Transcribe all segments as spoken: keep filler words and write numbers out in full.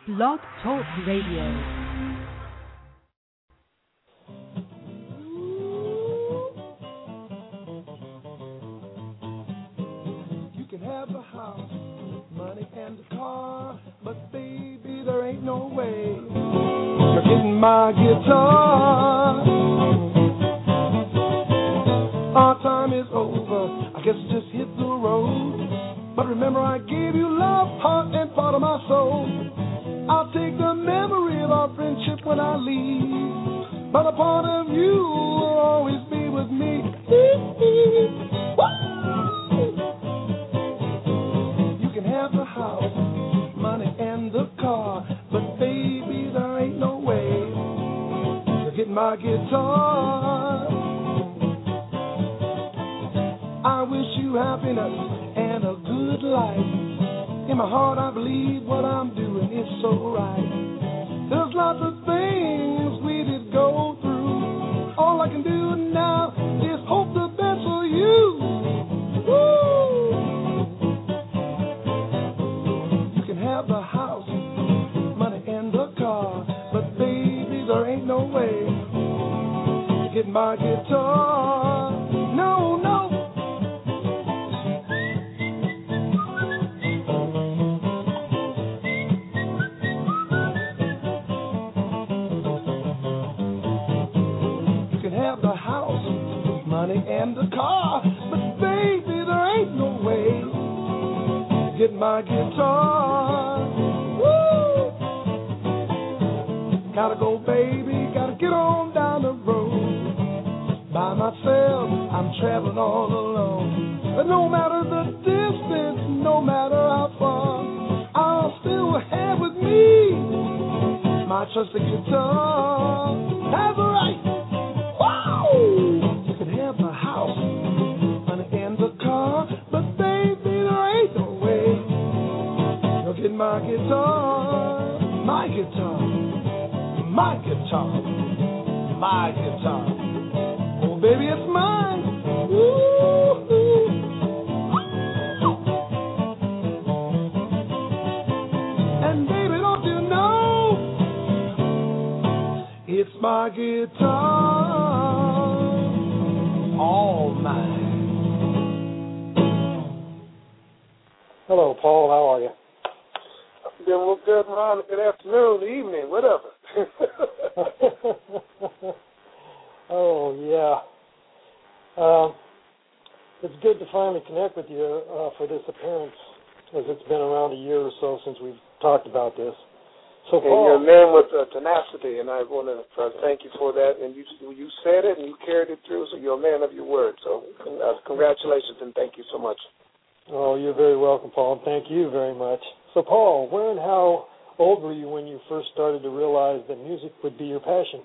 Blog Talk Radio. You can have the house, money and the car, but baby, there ain't no way you're getting my guitar. Our time is over, I guess just hit the road. But remember, I gave you love, heart, and part of my soul. I'll take the memory of our friendship when I leave, but a part of you will always be with me. You can have the house, money, and the car, but baby, there ain't no way to get my guitar. I wish you happiness and a good life. In my heart, I believe what I'm doing is so right. There's lots of things we did go through. All I can do now is hope the best for you. Woo! You can have the house, money, and the car, but baby, there ain't no way to get my guitar. No, no. And the car, but baby, there ain't no way to get my guitar. Woo! Gotta go, baby, gotta get on down the road. By myself, I'm traveling all alone. But no matter the distance, no matter how far, I'll still have with me my trusty guitar. Have a right. Woo! Have the house, money, and the car, but baby, there ain't no way you'll get my guitar, my guitar, my guitar, my guitar. Oh, baby, it's mine. Woo-hoo. And baby, don't you know it's my guitar. All mine. Hello, Paul. How are you? I'm doing real good, Ron. Good afternoon, evening, whatever. Oh, yeah. Uh, it's good to finally connect with you uh, for this appearance, as it's been around a year or so since we've talked about this. So, and Paul, you're a man with uh, tenacity, and I want to uh, thank you for that. And you you said it, and you carried it through, so you're a man of your word. So uh, congratulations, and thank you so much. Oh, you're very welcome, Paul, and thank you very much. So, Paul, where and how old were you when you first started to realize that music would be your passion?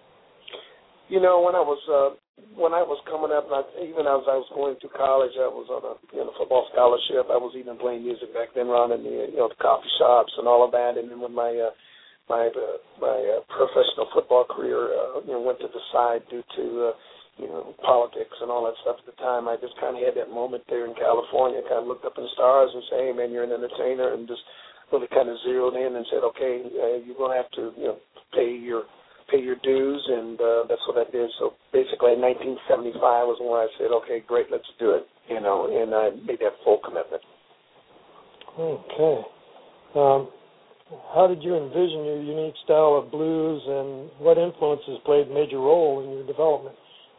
You know, when I was uh, when I was coming up, and I, even as I was going through college, I was on a you know football scholarship. I was even playing music back then, around in the you know the coffee shops and all of that. And then when my uh, my uh, my uh, professional football career uh, you know went to the side due to uh, you know politics and all that stuff at the time, I just kind of had that moment there in California. Kind of looked up in the stars and said, "Hey, man, you're an entertainer," and just really kind of zeroed in and said, "Okay, uh, you're going to have to you know pay your." pay your dues, and uh, that's what I did. So basically in nineteen seventy-five was when I said, okay, great, let's do it, you know, and I made that full commitment. Okay. Um, how did you envision your unique style of blues, and what influences played a major role in your development?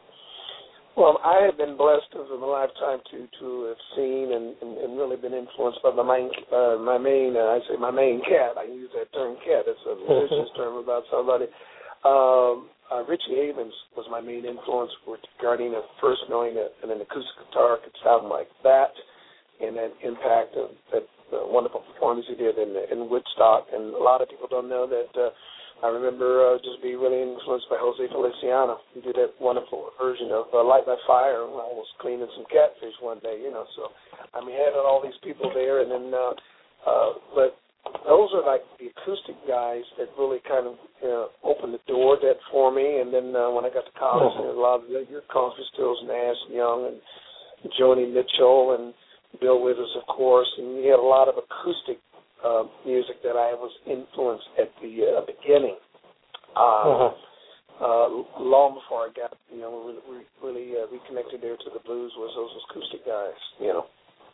Well, I have been blessed over my lifetime to to have seen and, and, and really been influenced by my main, uh, my main uh, I say my main cat. I use that term cat. It's a religious term about somebody. Um, uh, Richie Havens was my main influence regarding uh, first knowing that an acoustic guitar could sound like that, and that impact of that uh, wonderful performance he did in, in Woodstock. And a lot of people don't know that uh, I remember uh, just being really influenced by Jose Feliciano. He did that wonderful version of uh, Light by Fire when I was cleaning some catfish one day, you know. So, I mean, I had all these people there, and then, uh, uh, but those are like the acoustic guys that really kind of you know, opened the door that for me. And then uh, when I got to college, there was a lot of the, your Crosby, Stills, Nash, Young, and Joni Mitchell, and Bill Withers, of course. And you had a lot of acoustic uh, music that I was influenced at the uh, beginning. Um, uh-huh. uh, long before I got, you know, really, really uh, reconnected there to the blues was those acoustic guys, you know.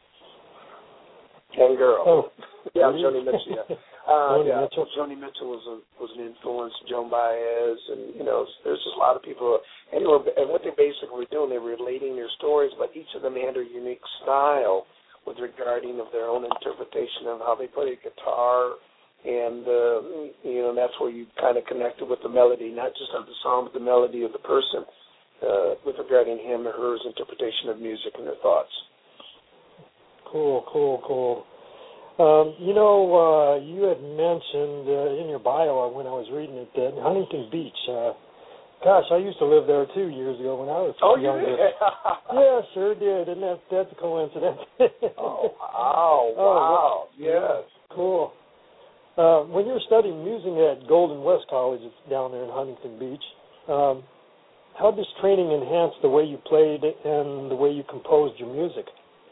And girl. Oh. Yeah, Joni Mitchell, yeah. Uh, Joni yeah, Mitchell. Joni Mitchell was a was an influence. Joan Baez, and you know, there's just a lot of people. And, they were, and what they basically were doing, they were relating their stories, but each of them had a unique style with regarding of their own interpretation of how they play guitar, and uh, you know, that's where you kind of connected with the melody, not just of the song, but the melody of the person, uh, with regarding him or her interpretation of music and their thoughts. Cool, cool, cool. Um, you know, uh, you had mentioned uh, in your bio when I was reading it that Huntington Beach. Uh, gosh, I used to live there two years ago when I was oh, younger. You did? Yeah, sure did, and that's that's a coincidence. oh, wow, wow, oh, yes. Cool. Uh, when you were studying music at Golden West College down there in Huntington Beach, um, how does training enhance the way you played and the way you composed your music?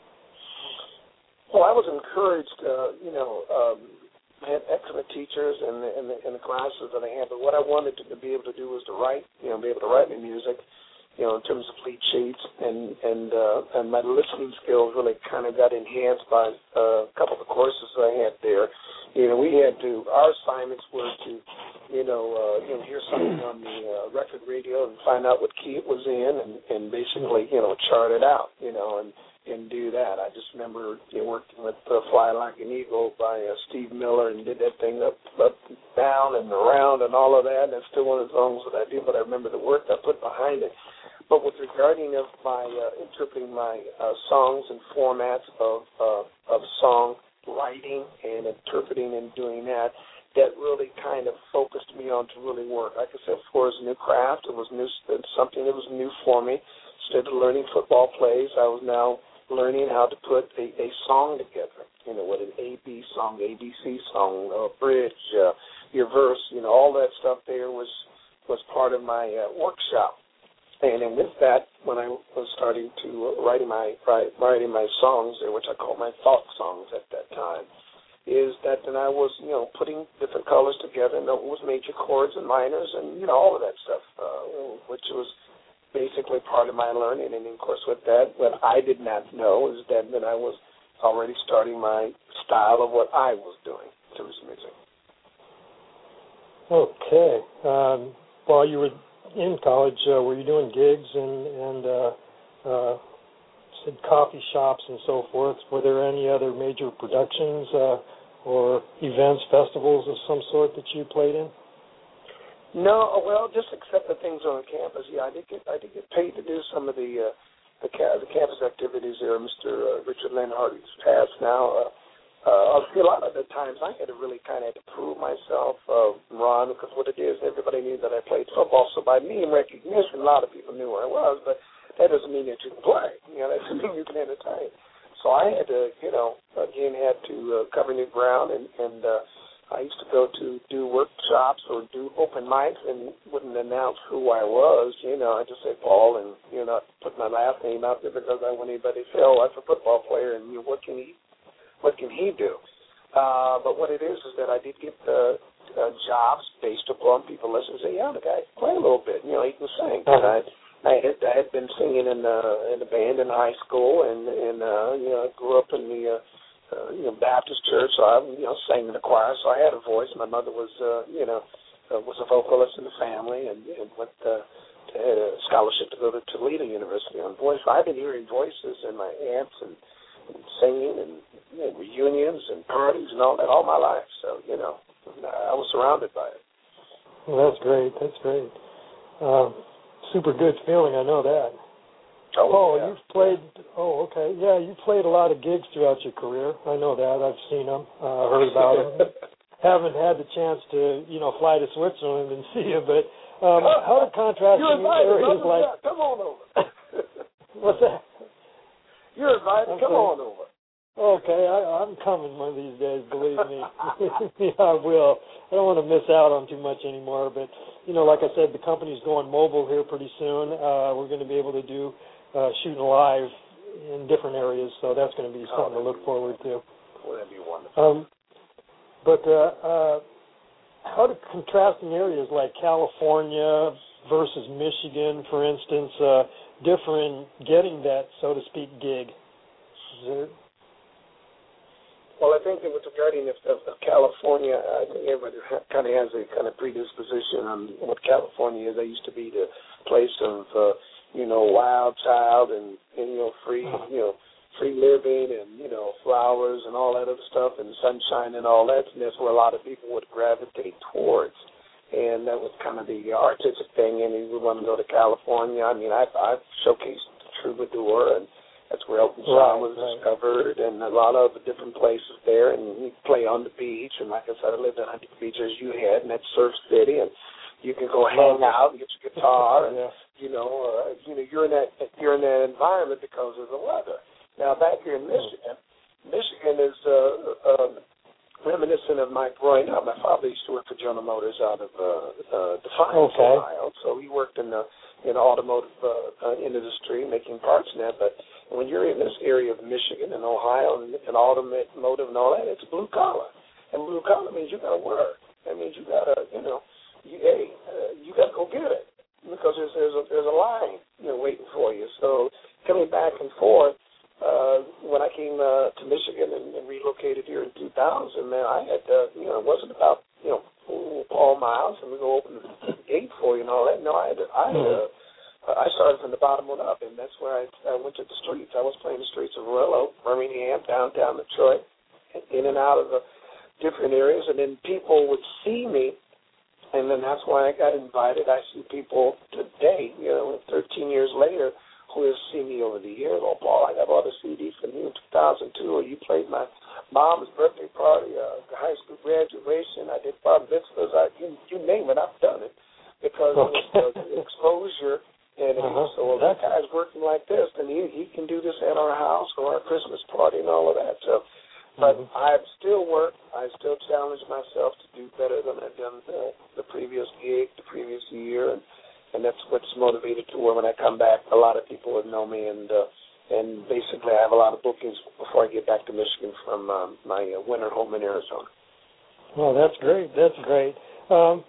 Well, I was encouraged, uh, you know, um, I had excellent teachers in the, in the in the classes that I had, but what I wanted to, to be able to do was to write, you know, be able to write my music, you know, in terms of lead sheets, and and uh, and my listening skills really kind of got enhanced by uh, a couple of the courses that I had there. You know, we had to, our assignments were to, you know, uh, you know, hear something on the uh, record radio and find out what key it was in, and, and basically, you know, chart it out, you know, and and do that. I just remember, you know, working with uh, Fly Like an Eagle by uh, Steve Miller, and did that thing up, up, down, and around, and all of that. And that's still one of the songs that I do, but I remember the work I put behind it. But with regarding of my uh, interpreting my uh, songs and formats of uh, of song writing and interpreting and doing that, that really kind of focused me on to really work. Like I said before, it was a new craft. It was new, something that was new for me. Instead of learning football plays, I was now learning how to put a, a song together, you know, with an A B song, A B C song, a bridge, uh, your verse, you know, all that stuff there was was part of my uh, workshop. And then with that, when I was starting to uh, writing my write, writing my songs there, which I call my thought songs at that time, is that then I was, you know, putting different colors together, and it was major chords and minors and, you know, all of that stuff, uh, which was basically part of my learning. And, of course, with that, what I did not know is that, that I was already starting my style of what I was doing in terms of music. Okay. Um, while you were in college, uh, were you doing gigs and, and uh, uh, said coffee shops and so forth? Were there any other major productions uh, or events, festivals of some sort that you played in? No, well, just except the things on campus. Yeah, I did get I did get paid to do some of the uh, the, ca- the campus activities there. Mister Uh, Richard Lenhart, who's passed now. Uh, uh, a lot of the times I had to really kind of had to prove myself, uh, Ron, because what it is, everybody knew that I played football. So by name recognition, a lot of people knew where I was, but that doesn't mean that you can play. You know, that doesn't mean you can entertain. So I had to, you know, again, had to uh, cover new ground, and and. Uh, I used to go to do workshops or do open mics and wouldn't announce who I was. You know, I just say Paul, and, you know, put my last name out there because I want anybody to say, oh, that's a football player, and, you know, what can he, what can he do? Uh, but what it is is that I did get uh, uh, jobs based upon people listening and say, yeah, the guy can play a little bit. You know, he can sing. Uh-huh. And I, I had I had been singing in uh, in a band in high school, and and uh, you know, I grew up in the uh, Uh, you know, Baptist church, so I, you know, sang in the choir, so I had a voice. My mother was, uh, you know, uh, was a vocalist in the family, and, and went uh, to had a scholarship to go to Toledo University on voice. So I've been hearing voices and my aunts and, and singing and, you know, reunions and parties and all that all my life. So, you know, I was surrounded by it. Well, that's great. That's great. Um, super good feeling. I know that. Oh, oh yeah. you've played, oh, okay. Yeah, you played a lot of gigs throughout your career. I know that. I've seen them, uh, heard about them. Haven't had the chance to, you know, fly to Switzerland and see you, but um, how do contrasting areas like... Yeah, come on over. What's that? You're invited. Okay. Come on over. Okay, I, I'm coming one of these days, believe me. Yeah, I will. I don't want to miss out on too much anymore, but, you know, like I said, the company's going mobile here pretty soon. Uh, we're going to be able to do Uh, shooting live in different areas, so that's going to be something oh, to look forward to. Well, that'd be wonderful. Um, But uh, uh, how do contrasting areas like California versus Michigan, for instance, uh, differ in getting that, so to speak, gig? Is there... Well, I think that with regarding of, of, of California, I think everybody ha- kind of has a kind of predisposition on what California is. I used to be the place of, uh, you know, wild child and, and, you know, free, you know, free living and, you know, flowers and all that other stuff and sunshine and all that. And that's where a lot of people would gravitate towards. And that was kind of the artistic thing. And we want to go to California. I mean, I've, I've showcased the Troubadour, and that's where Elton John was right. discovered, and a lot of the different places there. And you play on the beach. And like I said, I lived in Huntington Beach as you had, and that's Surf City. And you can go hang out and get your guitar, and yeah. you know, uh, you know, you're in that you're in that environment because of the weather. Now back here in Michigan, Michigan is uh, uh, reminiscent of my growing up. My father used to work for General Motors out of uh, uh, Defiance, okay. Ohio, so he worked in the in the automotive uh, uh, industry, making parts and that. But when you're in this area of Michigan and Ohio and, and automotive and all that, it's blue collar, and blue collar means you got to work. That means you got to, you know, you, hey, uh, you got to go get it because there's there's a there's a line, you know, waiting for you. So coming back and forth. Uh, when I came uh, to Michigan and, and relocated here in two thousand, man, I had, uh, you know, it wasn't about, you know, Paul Miles and we go open the gate for you and all that. No, I had, I had, uh, I started from the bottom one up, and that's where I, I went to the streets. I was playing the streets of Royal Oak, Birmingham, downtown Detroit, in and out of the different areas, and then people would see me, and then that's why I got invited. I see people today, you know, thirteen years later, who has seen me over the years. Oh, Paul, I got all the C Ds from you in two thousand two, or you played my mom's birthday party, uh, high school graduation. I did bar mitzvahs. I, you, you name it, I've done it because okay. of the exposure. And uh-huh. so well, that guy's working like this, and he, he can do this at our house or our Christmas party and all of that. So, but mm-hmm. I still work. I still challenge myself to do better than I've done the, the previous gig, the previous year, and And that's what's motivated to where when I come back, a lot of people would know me, and uh, and basically I have a lot of bookings before I get back to Michigan from um, my uh, winter home in Arizona. Well, that's great. That's great. Um,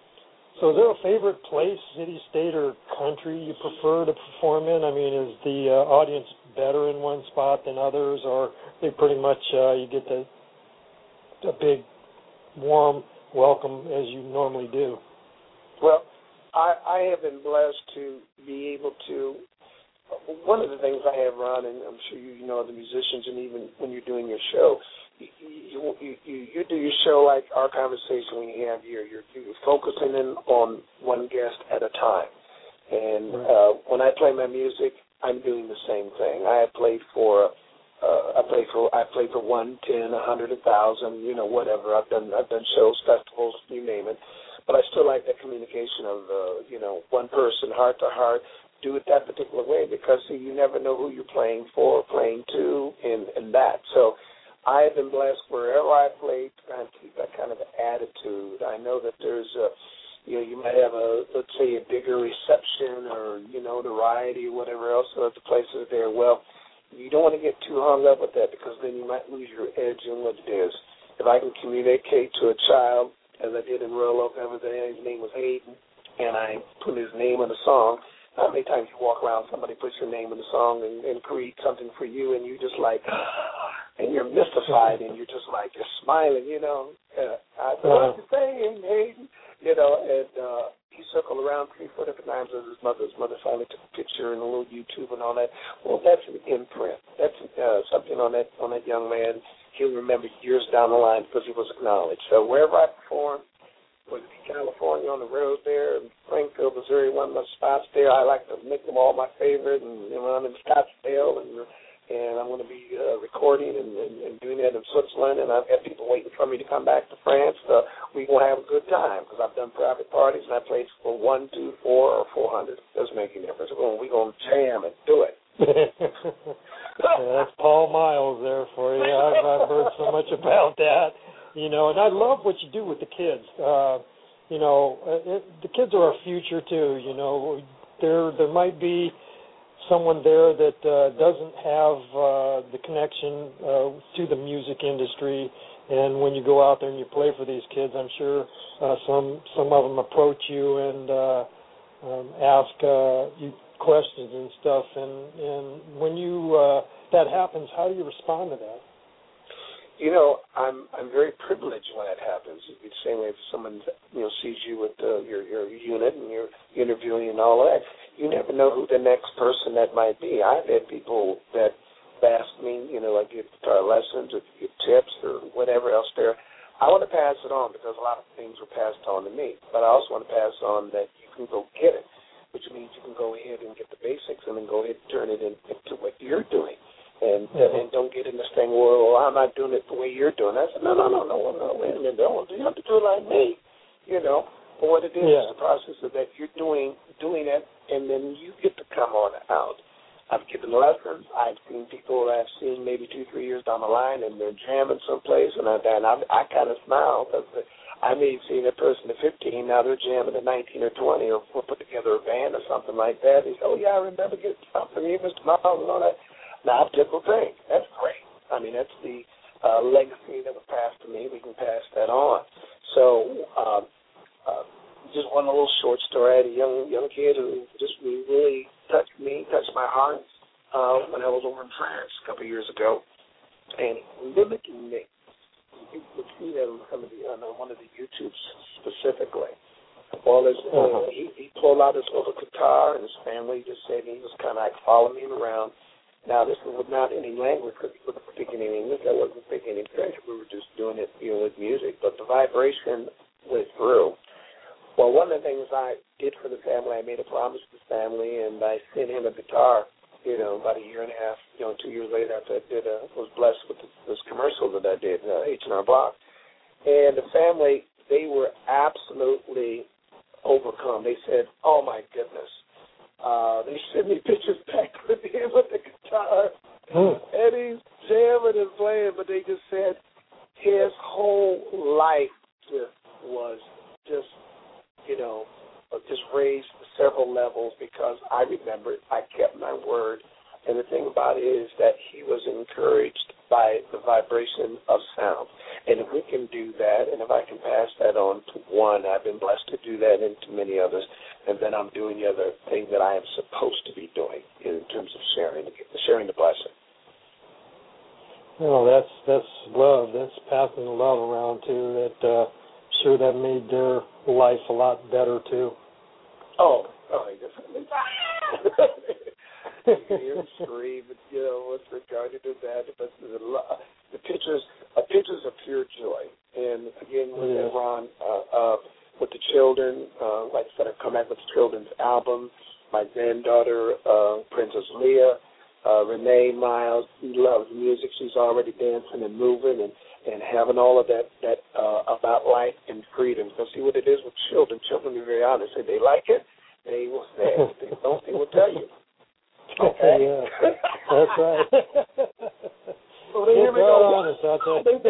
so is there a favorite place, city, state, or country you prefer to perform in? I mean, is the uh, audience better in one spot than others, or they pretty much uh, you get the a big, warm welcome as you normally do? Well, I, I have been blessed to be able to, one of the things I have, Ron, and I'm sure you know the musicians, and even when you're doing your show, you, you, you, you do your show like our conversation we have here. You're, you're focusing in on one guest at a time. And uh, when I play my music, I'm doing the same thing. I have played for, uh, I play for, I played for one, ten, a hundred, a thousand, you know, whatever. I've done, I've done shows, festivals, you name it. But I still like that communication of, uh, you know, one person, heart to heart, do it that particular way because, see, you never know who you're playing for, playing to, and, and that. So I have been blessed wherever I played to kind of keep that kind of attitude. I know that there's, a, you know, you might have a, let's say, a bigger reception or, you know, notoriety or whatever else at the places there. Well, you don't want to get too hung up with that because then you might lose your edge in what it is. If I can communicate to a child, as I did in Royal Oak, his name was Hayden, and I put his name in the song. How many times you walk around, somebody puts your name in the song and, and create something for you, and you just like, and you're mystified, and you're just like, you're smiling, you know. Uh, I said, what you saying, Hayden? You know, and uh, he circled around three, four different times as his mother. His mother finally took a picture and a little YouTube and all that. Well, that's an imprint. That's uh, something on that on that young man. He'll remember years down the line because he was acknowledged. So wherever I perform, whether it be California on the road there, Springfield, Missouri, one of my spots there, I like to make them all my favorite. And you know, I'm in Scottsdale, and and I'm going to be uh, recording and, and, and doing that in Switzerland, and I've got people waiting for me to come back to France. Uh, we're going to have a good time because I've done private parties, and I played for one, two, four, or four hundred. It doesn't make any difference. We're going, we're going to jam and do it. Yeah, that's Paul Miles there for you. I've, I've heard so much about that, you know, and I love what you do with the kids. Uh, you know, it, the kids are our future too. You know, there there might be someone there that uh, doesn't have uh, the connection uh, to the music industry, And when you go out there and you play for these kids, I'm sure uh, some some of them approach you and uh, um, ask uh, you questions and stuff. And, and when you uh, that happens, how do you respond to that? You know, I'm I'm very privileged when that happens. It's the same way if someone you know sees you with uh, your your unit and you're interviewing and all that. You never know who the next person that might be. I've had people that ask me, you know, like give guitar lessons or give tips or whatever else there. I want to pass it on because a lot of things were passed on to me. But I also want to pass on that you can go get it, which means you can go ahead and get the basics and then go ahead and turn it into what you're doing. And mm-hmm. and don't get in this thing where, well, I'm not doing it the way you're doing it. I said, no, no, no, no, no, wait a minute. No, you have to do it like me, you know. But what it is yeah. is the process of that you're doing doing it, and then you get to come on out. I've given lessons. I've seen people that I've seen maybe two, three years down the line, and they're jamming someplace, and I, and I, I kind of smile because I may have seen a person at fifteen, now they're jamming at nineteen or twenty, or we'll put together a band or something like that. They say, oh, yeah, I remember getting something from you, Mister Miles, and all that. Now, typical thing. That's great. I mean, that's the uh, legacy that was passed to me. We can pass that on. So um, uh, just one little short story. I had a young, young kid who just really touched me, touched my heart uh, when I was over in France a couple of years ago, and mimicking me. You could see that on some of the on one of the YouTubes specifically. Well, his, uh, he, he pulled out his little guitar, and his family just said he was kind of like following me around. Now, this was not any language because he wasn't speaking any English. I wasn't speaking any French. We were just doing it, you know, with music. But the vibration went through. Well, one of the things I did for the family, I made a promise to the family, and I sent him a guitar, you know, about a year and a half, you know, two years later after I did, uh, was blessed with this, this commercial that I did, uh, H and R Block. And the family, they were absolutely overcome. They said, oh, my goodness. Uh, they sent me pictures back with him with the guitar, hmm. and he's jamming and playing, but they just said his whole life just was just, you know, just raised several levels because I remembered, I kept my word, and the thing about it is that he was encouraged by the vibration of sound. And if we can do that, and if I can pass that on to one, I've been blessed to do that, and to many others, and then I'm doing the other thing that I am supposed to be doing in terms of sharing, sharing the blessing. Well, that's that's love. That's passing the love around too. That uh, sure that made their life a lot better too. Oh, oh, definitely. You can hear him scream, you know, with regard to that. But the, the pictures, uh, pictures of pure joy. And again, with yeah. Ron, uh, uh, with the children, uh, like I said, I've come back with the children's album. My granddaughter, uh, Princess Leah, uh, Renee Miles, she loves music. She's already dancing and moving and, and having all of that, that uh, about life and freedom. So see what it is with children. Children are very honest. If they like it, they will say it. If they don't, they will tell you. Okay. Yeah, that's right. So they hear me go, honest, I'll tell you. They,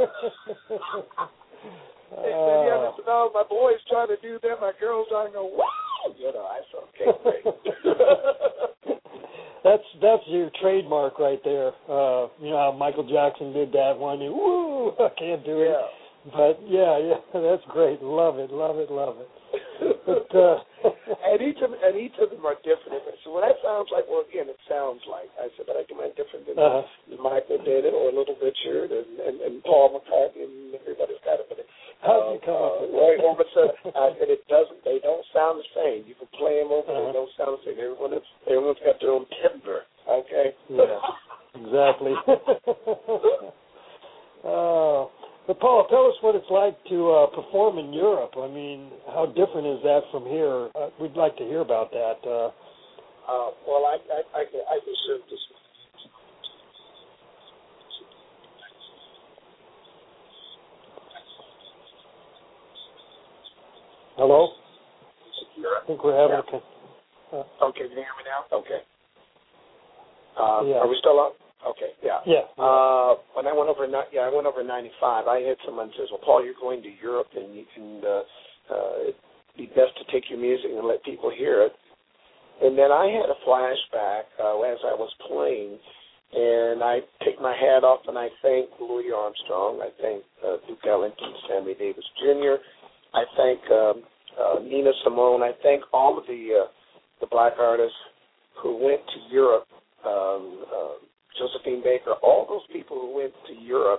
they, yeah, Mister Miles, my boy's trying to do that. My girl's trying to go, wow! You know, I said, okay, great. that's that's your trademark right there. Uh, you know how Michael Jackson did that one. He, woo! I can't do it. Yeah. But yeah, yeah, that's great. Love it, love it, love it. But, uh, and each of and each of them are different. So what that sounds like, well, again, it sounds like I said, but I can make different than uh-huh. Michael did it, or Little Richard, and, and, and Paul McCartney, and everybody's got it. But how did you come uh, up with Roy Orbison, I said it doesn't. They don't sound the same. You can play them over, uh-huh. they don't sound the same. Everyone, is, everyone's got their own timbre. Okay. Yeah. Exactly. Oh. But, Paul, tell us what it's like to uh, perform in Europe. I mean, how different is that from here? Uh, we'd like to hear about that. Uh, uh, well, I, I, I, can, I can share this. Hello? I think we're having yeah. a... Uh, okay, can you hear me now? Okay. Uh, yeah. Are we still on? Okay, yeah. Yeah. Uh, when I went over, yeah, I went over in ninety-five. I had someone says, "Well, Paul, you're going to Europe, and you can uh, uh, it'd be best to take your music and let people hear it." And then I had a flashback uh, as I was playing, And I take my hat off and I thank Louis Armstrong. I thank uh, Duke Ellington, Sammy Davis Junior I thank um, uh, Nina Simone. I thank all of the uh, the black artists who went to Europe, um, uh, Josephine Baker, all those people who went to Europe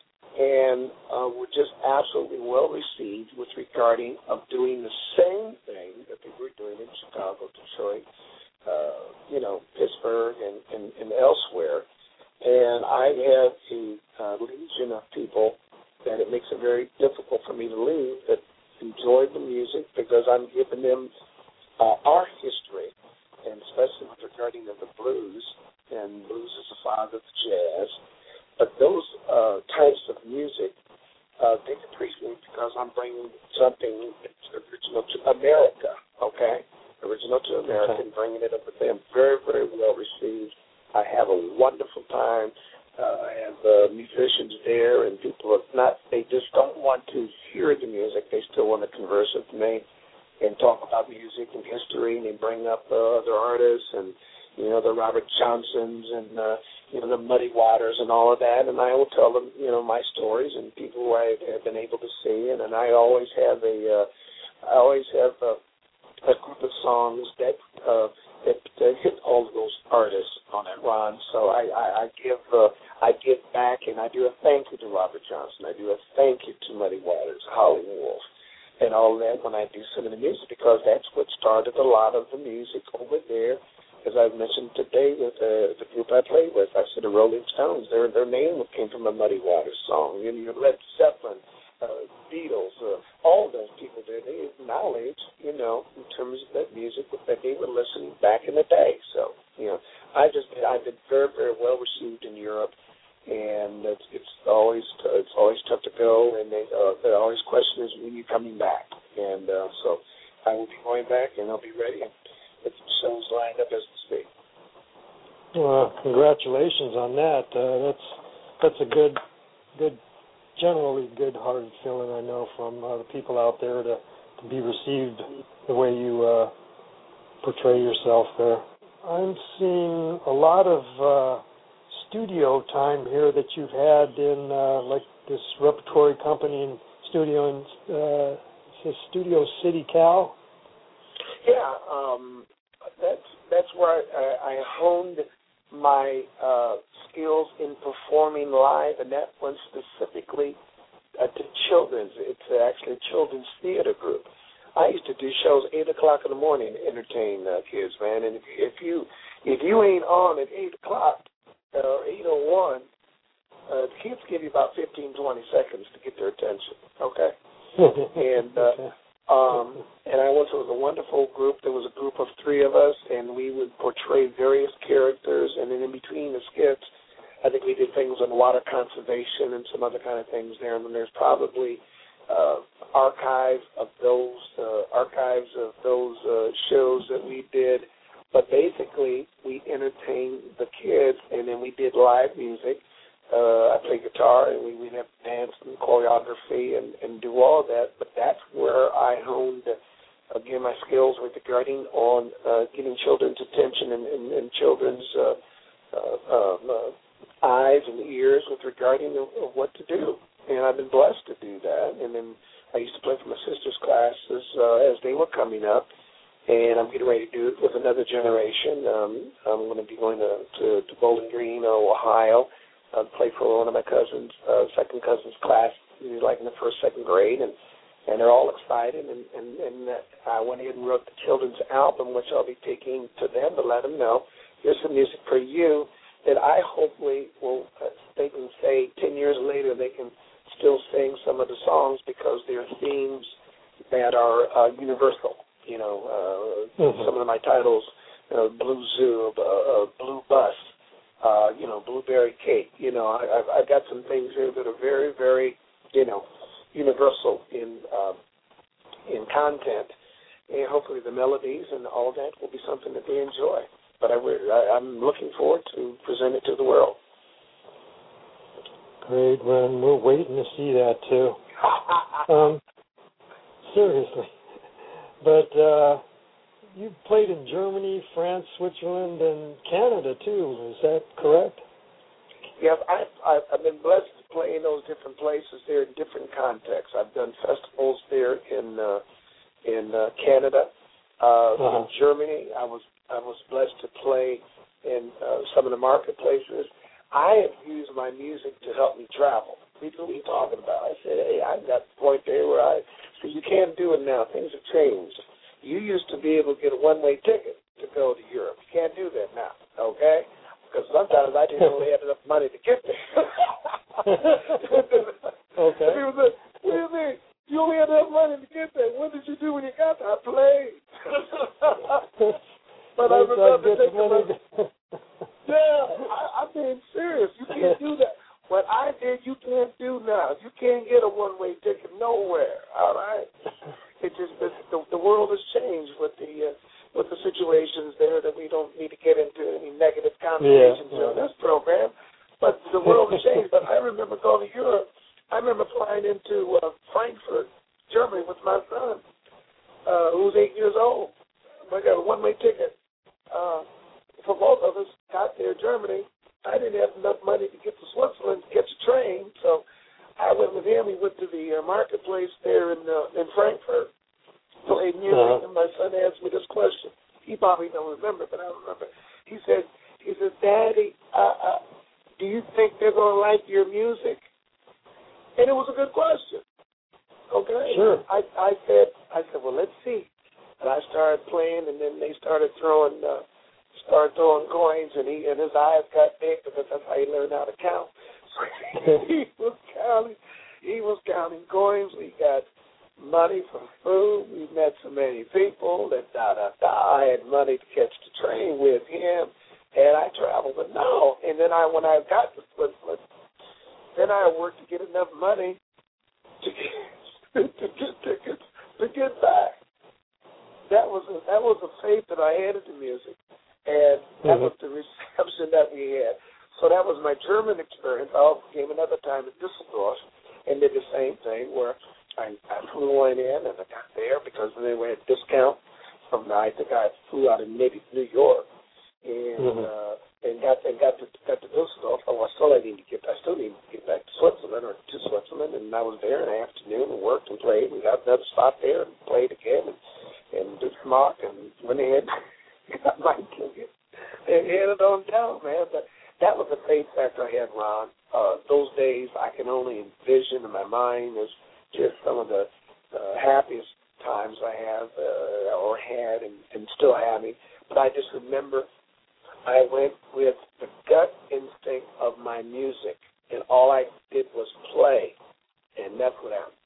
and uh, were just absolutely well received with regarding of doing the same thing that they were doing in Chicago, Detroit, uh, you know, Pittsburgh, and, and, and elsewhere. And I have a uh, legion of people that it makes it very difficult for me to leave that enjoy the music because I'm giving them uh, our history, and especially with regarding of the blues, and blues is the father of jazz. But those uh, types of music, uh, they appreciate because I'm bringing something that's original to America, okay? Original to America, and bringing it up with them. Very, very well received. I have a wonderful time. Uh, I have uh, musicians there, and people are not, they just don't want to hear the music. They still want to converse with me and talk about music and history, and they bring up uh, other artists and, you know, the Robert Johnsons and, uh, you know, the Muddy Waters and all of that. And I will tell them, you know, my stories and people who I have been able to see. And, and I always have a, uh, I always have a, a group of songs that, uh, that, that hit all of those artists on that run. So I, I, I give, uh, I give back, and I do a thank you to Robert Johnson. I do a thank you to Muddy Waters, Holly Wolf, and all that when I do some of the music, because that's what started a lot of the music over there. As I mentioned today with uh, the group I played with, I said the Rolling Stones, their their name came from a Muddy Waters song. You know, Led Zeppelin, uh, Beatles, uh, all those people there, they acknowledge, you know, in terms of that music that they were listening back in the day. So, you know, I just I've been very, very well received in Europe, and it's, it's always it's always tough to go, and they uh, the always question is when you coming back, and uh, so I will be going back, and I'll be ready. If the show's lined up as we speak. Well, congratulations on that. Uh, that's that's a good, good, generally good-hearted feeling, I know, from uh, the people out there to, to be received the way you uh, portray yourself there. I'm seeing a lot of uh, studio time here that you've had in, uh, like, this repertory company and studio in uh, it says Studio City, Cal. Yeah, um, that's that's where I, I honed my uh, skills in performing live, and that one specifically uh, to children's. It's actually a children's theater group. I used to do shows eight o'clock in the morning to entertain uh, kids, man. And if, if you if you ain't on at eight o'clock or eight o one, uh, the kids give you about fifteen, twenty seconds to get their attention. Okay, and. Uh, okay. Um, and I was with a wonderful group. There was a group of three of us, and we would portray various characters. And then in between the skits, I think we did things on water conservation and some other kind of things there. And then there's probably uh, archive of those uh, archives of those uh, shows that we did. But basically, we entertained the kids, and then we did live music. Uh, I play guitar, and we, we'd have dance and choreography and, and do all that. But that's where I honed, uh, again, my skills with regarding on uh, getting children's attention and, and, and children's uh, uh, um, uh, eyes and ears with regarding of, of what to do. And I've been blessed to do that. And then I used to play for my sister's classes uh, as they were coming up. And I'm getting ready to do it with another generation. Um, I'm going to be going to, to, to Bowling Green, Ohio. I played for one of my cousins, uh, second cousin's class. He was like in the first, second grade, and, and they're all excited. And, and, and I went ahead and wrote the children's album, which I'll be taking to them to let them know, here's some music for you that I hopefully will, uh, they can say ten years later they can still sing some of the songs because they're themes that are uh, universal. You know, uh, mm-hmm. Some of my titles, uh, Blue Zoo, uh, uh, Blue Bus, Uh, you know, Blueberry Cake. You know, I, I've, I've got some things here that are very, very, you know, universal in uh, in content, and hopefully the melodies and all that will be something that they enjoy. But I, I, I'm looking forward to present it to the world. Great, Ren. We're waiting to see that too. um, seriously, but. Uh, You've played in Germany, France, Switzerland, and Canada, too. Is that correct? Yes, I, I, I've been blessed to play in those different places there in different contexts. I've done festivals there in uh, in uh, Canada, uh, uh-huh. in Germany. I was I was blessed to play in uh, some of the marketplaces. I have used my music to help me travel. People, what are you talking about? I said, hey, I got the point there where I said, you can't do it now. Things have changed. You used to be able to get a one-way ticket to go to Europe. You can't do that now, okay? Because sometimes I didn't really have enough money to get there. Okay. People said, what do you mean? You only had enough money to get there. What did you do when you got there? I played. But I remember taking money. Yeah, I, I'm being serious. You can't do that. What I did, you can't do now. You can't get a one-way ticket nowhere. All right. It just the, the world has changed with the uh, with the situations there that we don't need to get into any negative conversations yeah. on this program. But the world has changed. But I remember going to Europe. I remember flying into uh, Frankfurt, Germany, with my son, uh, who was eight years old. I got a one-way ticket uh, for both of us. Got there, Germany. I didn't have enough money to get to Switzerland to catch a train, so I went with him. We went to the uh, marketplace there in uh, in Frankfurt, played music, uh-huh. and my son asked me this question. He probably don't remember, but I remember. He said, "He said, Daddy, uh, uh, do you think they're going to like your music?" And it was a good question. Okay. Sure. I I said I said, well, let's see. And I started playing, and then they started throwing. Uh, Started throwing coins, and he and his eyes got big because that's how he learned how to count. So he was counting, he was counting coins. We got money for food. We met so many people. That da da da. I had money to catch the train with him, and I traveled. But no, and then I when I got to Switzerland, then I worked to get enough money to get, to get tickets to get back. That was a, that was a faith that I had in the music. And that mm-hmm. was the reception that we had. So that was my German experience. I also came another time to Düsseldorf and did the same thing where I, I flew in and I got there because they were at discount from, I think I flew out in maybe New York and mm-hmm. uh, and got and got to got to Düsseldorf. Oh, I still I need to get I still need to get back to Switzerland or to Switzerland, and I was there in the afternoon and worked and played. We got another spot there and played again and and did smock and went ahead. Got my ticket and headed on down, man. But that was the faith factor I had, Ron. Uh, those days I can only envision in my mind as just some of the uh, happiest times I have uh, or had and, and still having. But I just remember I went with the gut instinct of my music, and all I did was play, and that's what happened.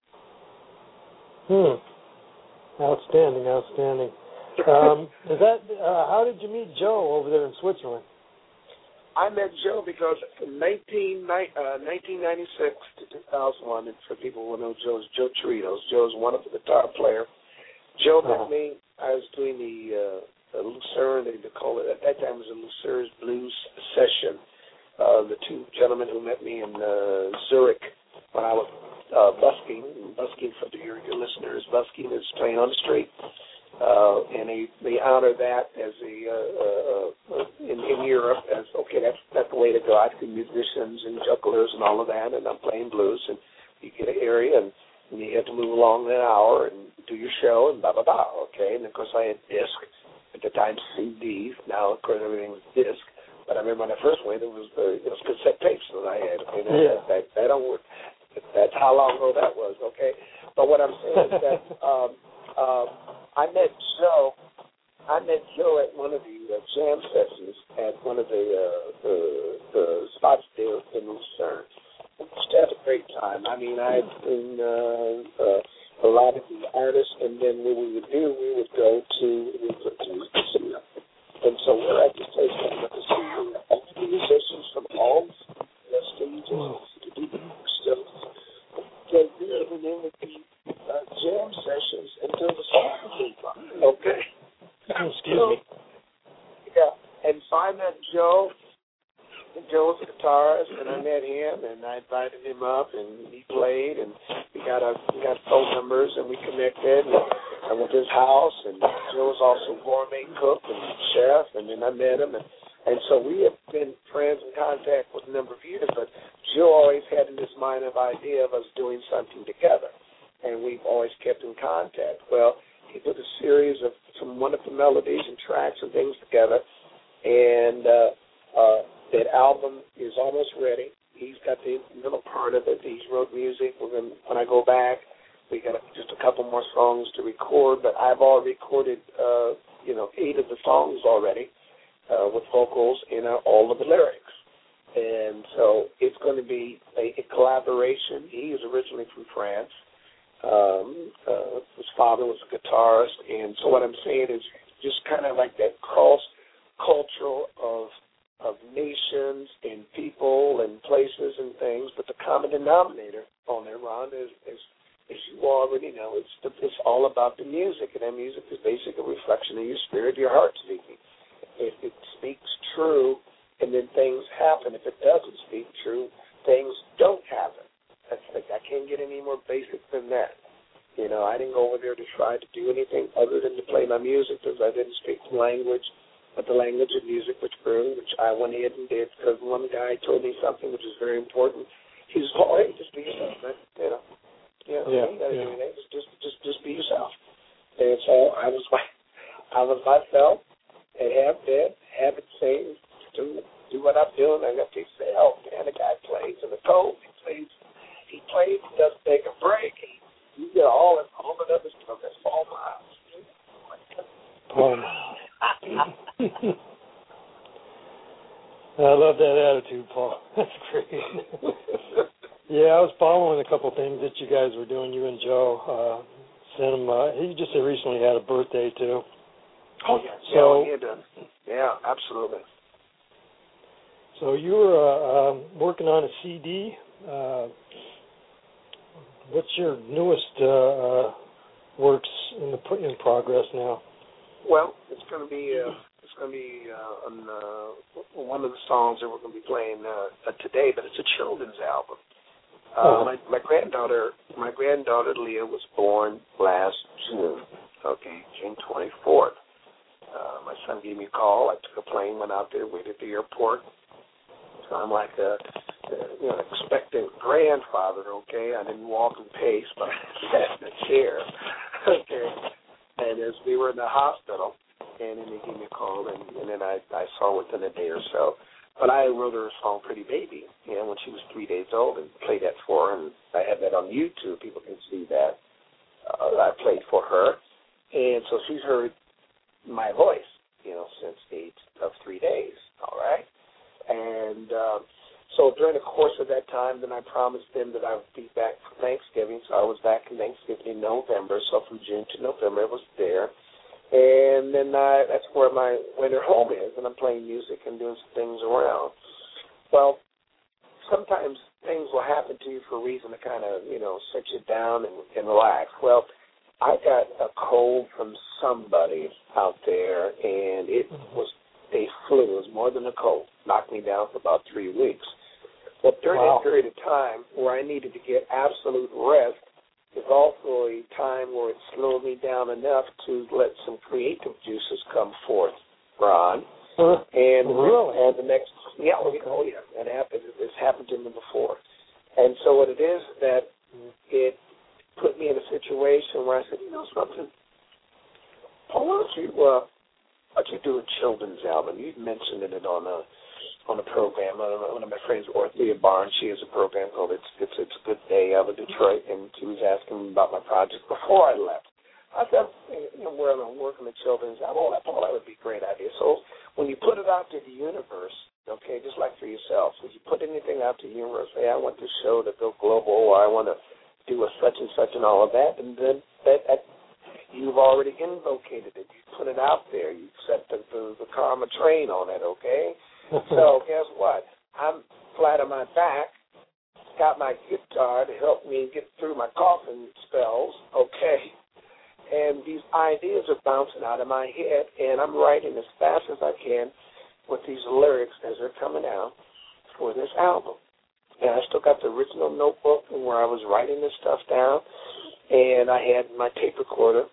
Hmm. Outstanding, outstanding. um, is that uh, how did you meet Joe over there in Switzerland? I met Joe because from nineteen, uh, nineteen ninety-six to two thousand one, and for people who know Joe, is Joe Chiritos. Joe's a wonderful guitar player. Joe uh-huh. met me. I was doing the, uh, the Lucerne, they call it, at that time it was a Lucerne's Blues Session. Uh, the two gentlemen who met me in uh, Zurich when I was uh, busking. Busking, for your, your listeners, busking is playing on the street. Uh, and they, they honor that as a uh, uh, in, in Europe as okay, that's that's the way to go. I see musicians and jugglers and all of that, and I'm playing blues, and you get an area, and, and you have to move along in an hour and do your show and blah blah blah. Okay, and of course I had disc at the time, C Ds. Now of course everything was disc. But I remember when I first went, it was uh, it was cassette tapes that I had. Okay, that, yeah. that, that, that don't work. That's how long ago that was. Okay, but what I'm saying is that. Um, um, I met Joe. I met Joe at one of the uh, jam sessions at one of the uh, the, the spots there in Lucerne. Just had a great time. I mean, I'd seen uh, uh, a lot of the artists, and then what we would do, we would go to we would go to the casino. And so we're at this place called the casino. All the musicians from all the stages to do the stuff. Get there, and then would be Uh, jam sessions until the sun came up. Okay. Excuse so, me. Yeah, and so I met Joe. Joe's a guitarist, and I met him, and I invited him up, and he played, and we got a we got phone numbers, and we connected. And I went to his house, and Joe was also a gourmet cook and chef, and then I met him, and And so we have been friends in contact for a number of years, but Joe always had in his mind an idea of us doing something together, and we've always kept in contact. Well, he put a series of some wonderful melodies and tracks and things together, and uh, uh, that album is almost ready. He's got the middle part of it. He's wrote music. We're gonna, when I go back, we got just a couple more songs to record, but I've already recorded, uh, you know, eight of the songs already. Uh, with vocals and uh, all of the lyrics. And so it's going to be a, a collaboration. He is originally from France. Um, uh, his father was a guitarist. And so what I'm saying is just kind of like that cross-cultural of of nations and people and places and things. But the common denominator on there, Ron, is, is as you already know, it's, the, it's all about the music. And that music is basically a reflection of your spirit, your heart speaking. If it speaks true, and then things happen. If it doesn't speak true, things don't happen. That's like, I can't get any more basic than that. You know, I didn't go over there to try to do anything other than to play my music because I didn't speak the language, but the language of music, which grew, which I went ahead and did because one guy told me something which is very important. He was, oh, hey, just be yourself, man. You know, you know, yeah, you got to yeah. do anything. Just, just, just, just be yourself. And so I was, I was myself. And have that, have it sing, do do what I'm doing. I got to say, oh man, the guy plays in the cold. He plays, he plays. He doesn't take a break. He, you get all of all of other stuff. That's Paul Miles. Paul Miles. I love that attitude, Paul. That's great. Yeah, I was following a couple things that you guys were doing. You and Joe uh, sent him. Uh, he just recently had a birthday too. Oh, yeah. So, yeah, done. Yeah, absolutely. So you were uh, um, working on a C D. Uh, what's your newest uh, uh, works in the in progress now? Well, it's going to be uh, it's going to be uh, on uh, one of the songs that we're going to be playing uh, today, but it's a children's album. Uh, oh. my, my granddaughter, my granddaughter Leah was born last June. Okay, June twenty-fourth. Uh, my son gave me a call. I took a plane, went out there, waited at the airport. So I'm like a, a you know, expectant grandfather, okay? I didn't walk and pace, but I sat in a chair, okay? And as we were in the hospital, and then they gave me a call, and, and then I, I saw within a day or so. But I wrote her a song, Pretty Baby, you know, when she was three days old, and played that for her. And I have that on YouTube. People can see that. Uh, I played for her. And so she's heard my voice, you know, since the age of three days, all right? And um, so during the course of that time, then I promised them that I would be back for Thanksgiving, so I was back in Thanksgiving in November, so from June to November I was there. And then I, that's where my winter home is, and I'm playing music and doing some things around. Well, sometimes things will happen to you for a reason to kind of, you know, sit you down and, and relax. Well, I got a cold from somebody out there, and it was a flu. It was more than a cold. Knocked me down for about three weeks. Well, during wow. that period of time where I needed to get absolute rest, is also a time where it slowed me down enough to let some creative juices come forth, Ron. Huh? And, really? and the next, yeah, oh, yeah, oh, yeah, it happened. It's happened to me before. And so what it is that it put me in a situation where I said, you know something, Paul, why don't you, uh, why don't you do a children's album? You mentioned it on a on a program. One of my friends, Orthea Barnes, she has a program called It's It's It's a Good Day out of Detroit, and she was asking me about my project before I left. I said, you know, where I'm working the children's album, oh, Paul, that would be a great idea. So when you put it out to the universe, okay, just like for yourself, if you put anything out to the universe, hey, I want this show to go global, or I want to do a such and such and all of that, and then that, that you've already invocated it. You put it out there. You set the, the, the karma train on it, okay? So guess what? I'm flat on my back, got my guitar to help me get through my coughing spells, okay? And these ideas are bouncing out of my head, and I'm writing as fast as I can with these lyrics as they're coming out for this album. And I still got the original notebook where I was writing this stuff down, and I had my tape recorder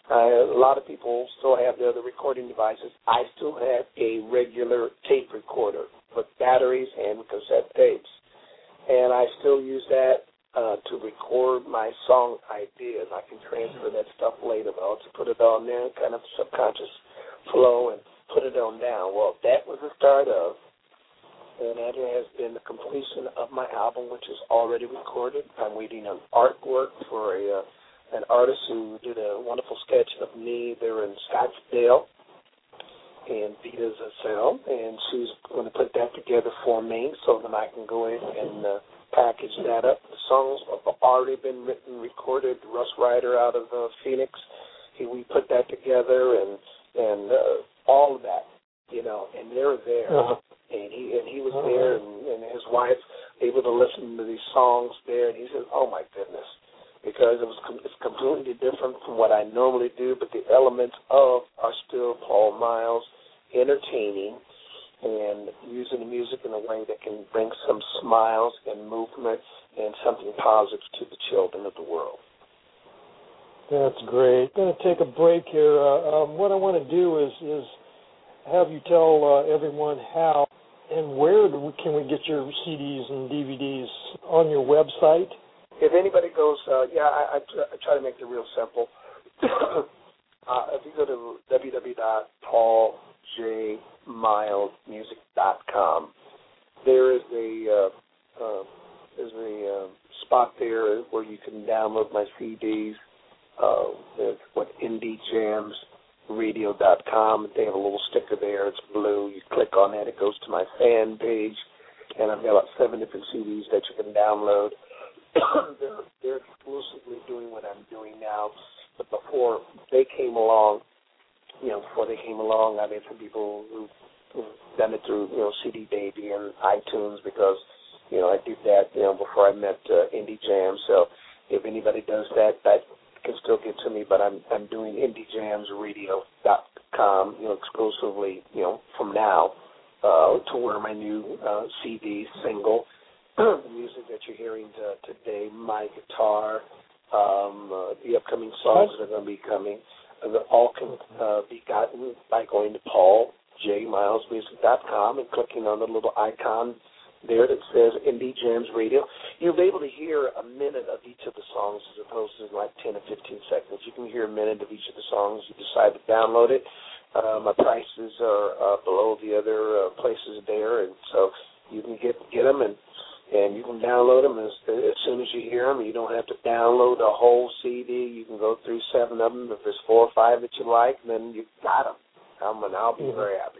I, a lot of people still have the other recording devices. I still have a regular tape recorder with batteries and cassette tapes, and I still use that uh, to record my song ideas. I can transfer that stuff later, but I'll just put it on there, kind of subconscious flow, and put it on down. Well, that was the start of, and that has been the completion of my album, which is already recorded. I'm waiting on artwork for a uh, an artist who did a wonderful sketch of me there in Scottsdale, and Vita Zazel, and she's going to put that together for me so that I can go in and uh, package that up. The songs have already been written, recorded. Russ Ryder out of uh, Phoenix, he, we put that together, and and uh, all of that, you know, and they're there. Uh-huh. And he and he was uh-huh. there, and, and his wife able to listen to these songs there, and he says, "Oh my goodness," because it was it's completely different from what I normally do, but the elements of are still Paul Miles, entertaining, and using the music in a way that can bring some smiles and movement and something positive to the children of the world. That's great. I'm going to take a break here. Uh, um, what I want to do is is have you tell uh, everyone how and where do we, can we get your C Ds and D V Ds on your website? If anybody goes, uh, yeah, I, I, try, I try to make it real simple. uh, if you go to w w w dot paul j miles music dot com, there is a uh, uh, there's a uh, spot there where you can download my C Ds. Uh, there's what indie jams radio dot com. They have a little sticker there. It's blue. You click on that, it goes to my fan page, and I've got about seven different C Ds that you can download. they're, they're exclusively doing what I'm doing now, but before they came along, you know, before they came along, I've had some people who've, who've done it through, you know, C D Baby and iTunes because, you know, I did that, you know, before I met uh, Indie Jam. So if anybody does that, that can still get to me, but I'm I'm doing indie jams radio dot com, you know, exclusively, you know, from now uh, to where my new uh, C D single, the music that you're hearing to, today, my guitar, um, uh, the upcoming songs that are going to be coming, uh, all can uh, be gotten by going to paul j miles music dot com and clicking on the little icon there that says Indie Jams Radio. You'll be able to hear a minute of each of the songs as opposed to like ten or fifteen seconds. You can hear a minute of each of the songs. You decide to download it. Uh, my prices are uh, below the other uh, places there, and so you can get get them, and, and you can download them as, as soon as you hear them. You don't have to download a whole C D. You can go through seven of them. If there's four or five that you like, then you've got them. Um, and I'll be mm-hmm. very happy.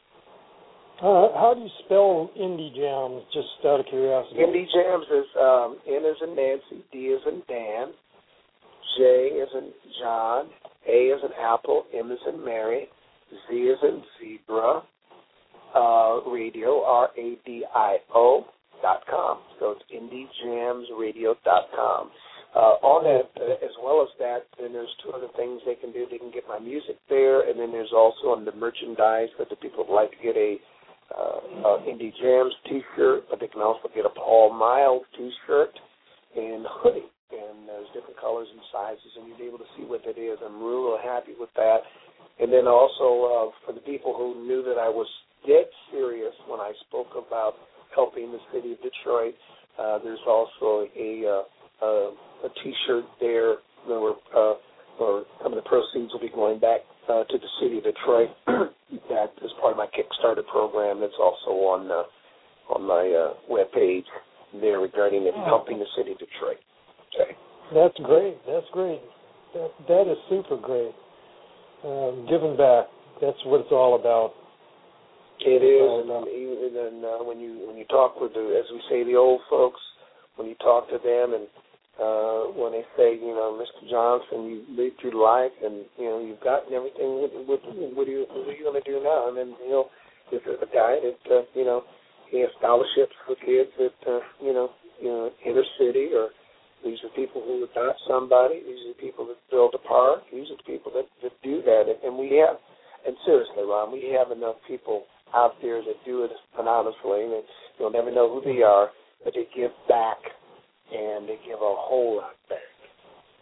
Uh, how do you spell Indie Jams, just out of curiosity? Indie Jams is um, N as in Nancy, D as in Dan, J as in John, A as in Apple, M as in Mary, Z as in Zebra, uh, radio, R A D I O, dot com. So it's indie jams radio dot com. Uh, on that, uh, as well as that, then there's two other things they can do. They can get my music there, and then there's also on the merchandise that the people would like to get a Uh, uh, Indie Jams T-shirt, but they can also get a Paul Miles T-shirt and hoodie, and there's different colors and sizes, and you'll be able to see what it is. I'm real happy with that. And then also uh, for the people who knew that I was dead serious when I spoke about helping the city of Detroit, uh, there's also a, uh, uh, a T-shirt there where uh, or some of the proceeds will be going back uh, to the city of Detroit. That is part of my Kickstarter program. That's also on uh, on my uh, webpage there regarding it, helping the city of Detroit. Okay. That's great. That's great. That that is super great. Um, giving back. That's what it's all about. It is, and um, even then, uh, when you when you talk with the, as we say, the old folks, when you talk to them and Uh, when they say, you know, Mister Johnson, you lived your life and, you know, you've gotten everything, what, what, what, are, you, what are you going to do now? And then, you know, this is a guy that, uh, you know, he has scholarships for kids that, uh, you know, you know, inner city, or these are people who adopt somebody. These are people that build a park. These are the people that, that do that. And we have, and seriously, Ron, we have enough people out there that do it anonymously, and you'll never know who they are, but they give back. And they give a whole lot back.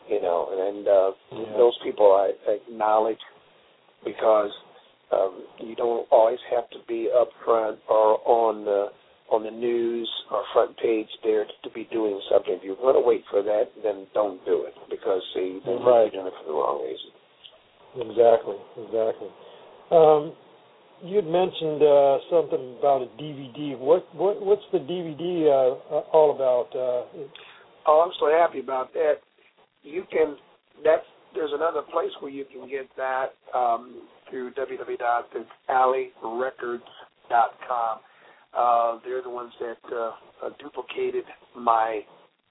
you know, and uh, Yeah. those people I acknowledge because um, you don't always have to be up front or on the on the news or front page there to be doing something. If you're going to wait for that, then don't do it because, see, then Right. you're doing it for the wrong reason. Exactly, exactly. Um, you had mentioned uh, something about a D V D. What what what's the D V D uh, all about? Uh, Oh, I'm so happy about that. You can, that's, there's another place where you can get that um, through w w w dot alley records dot com. Uh, they're the ones that uh, uh, duplicated my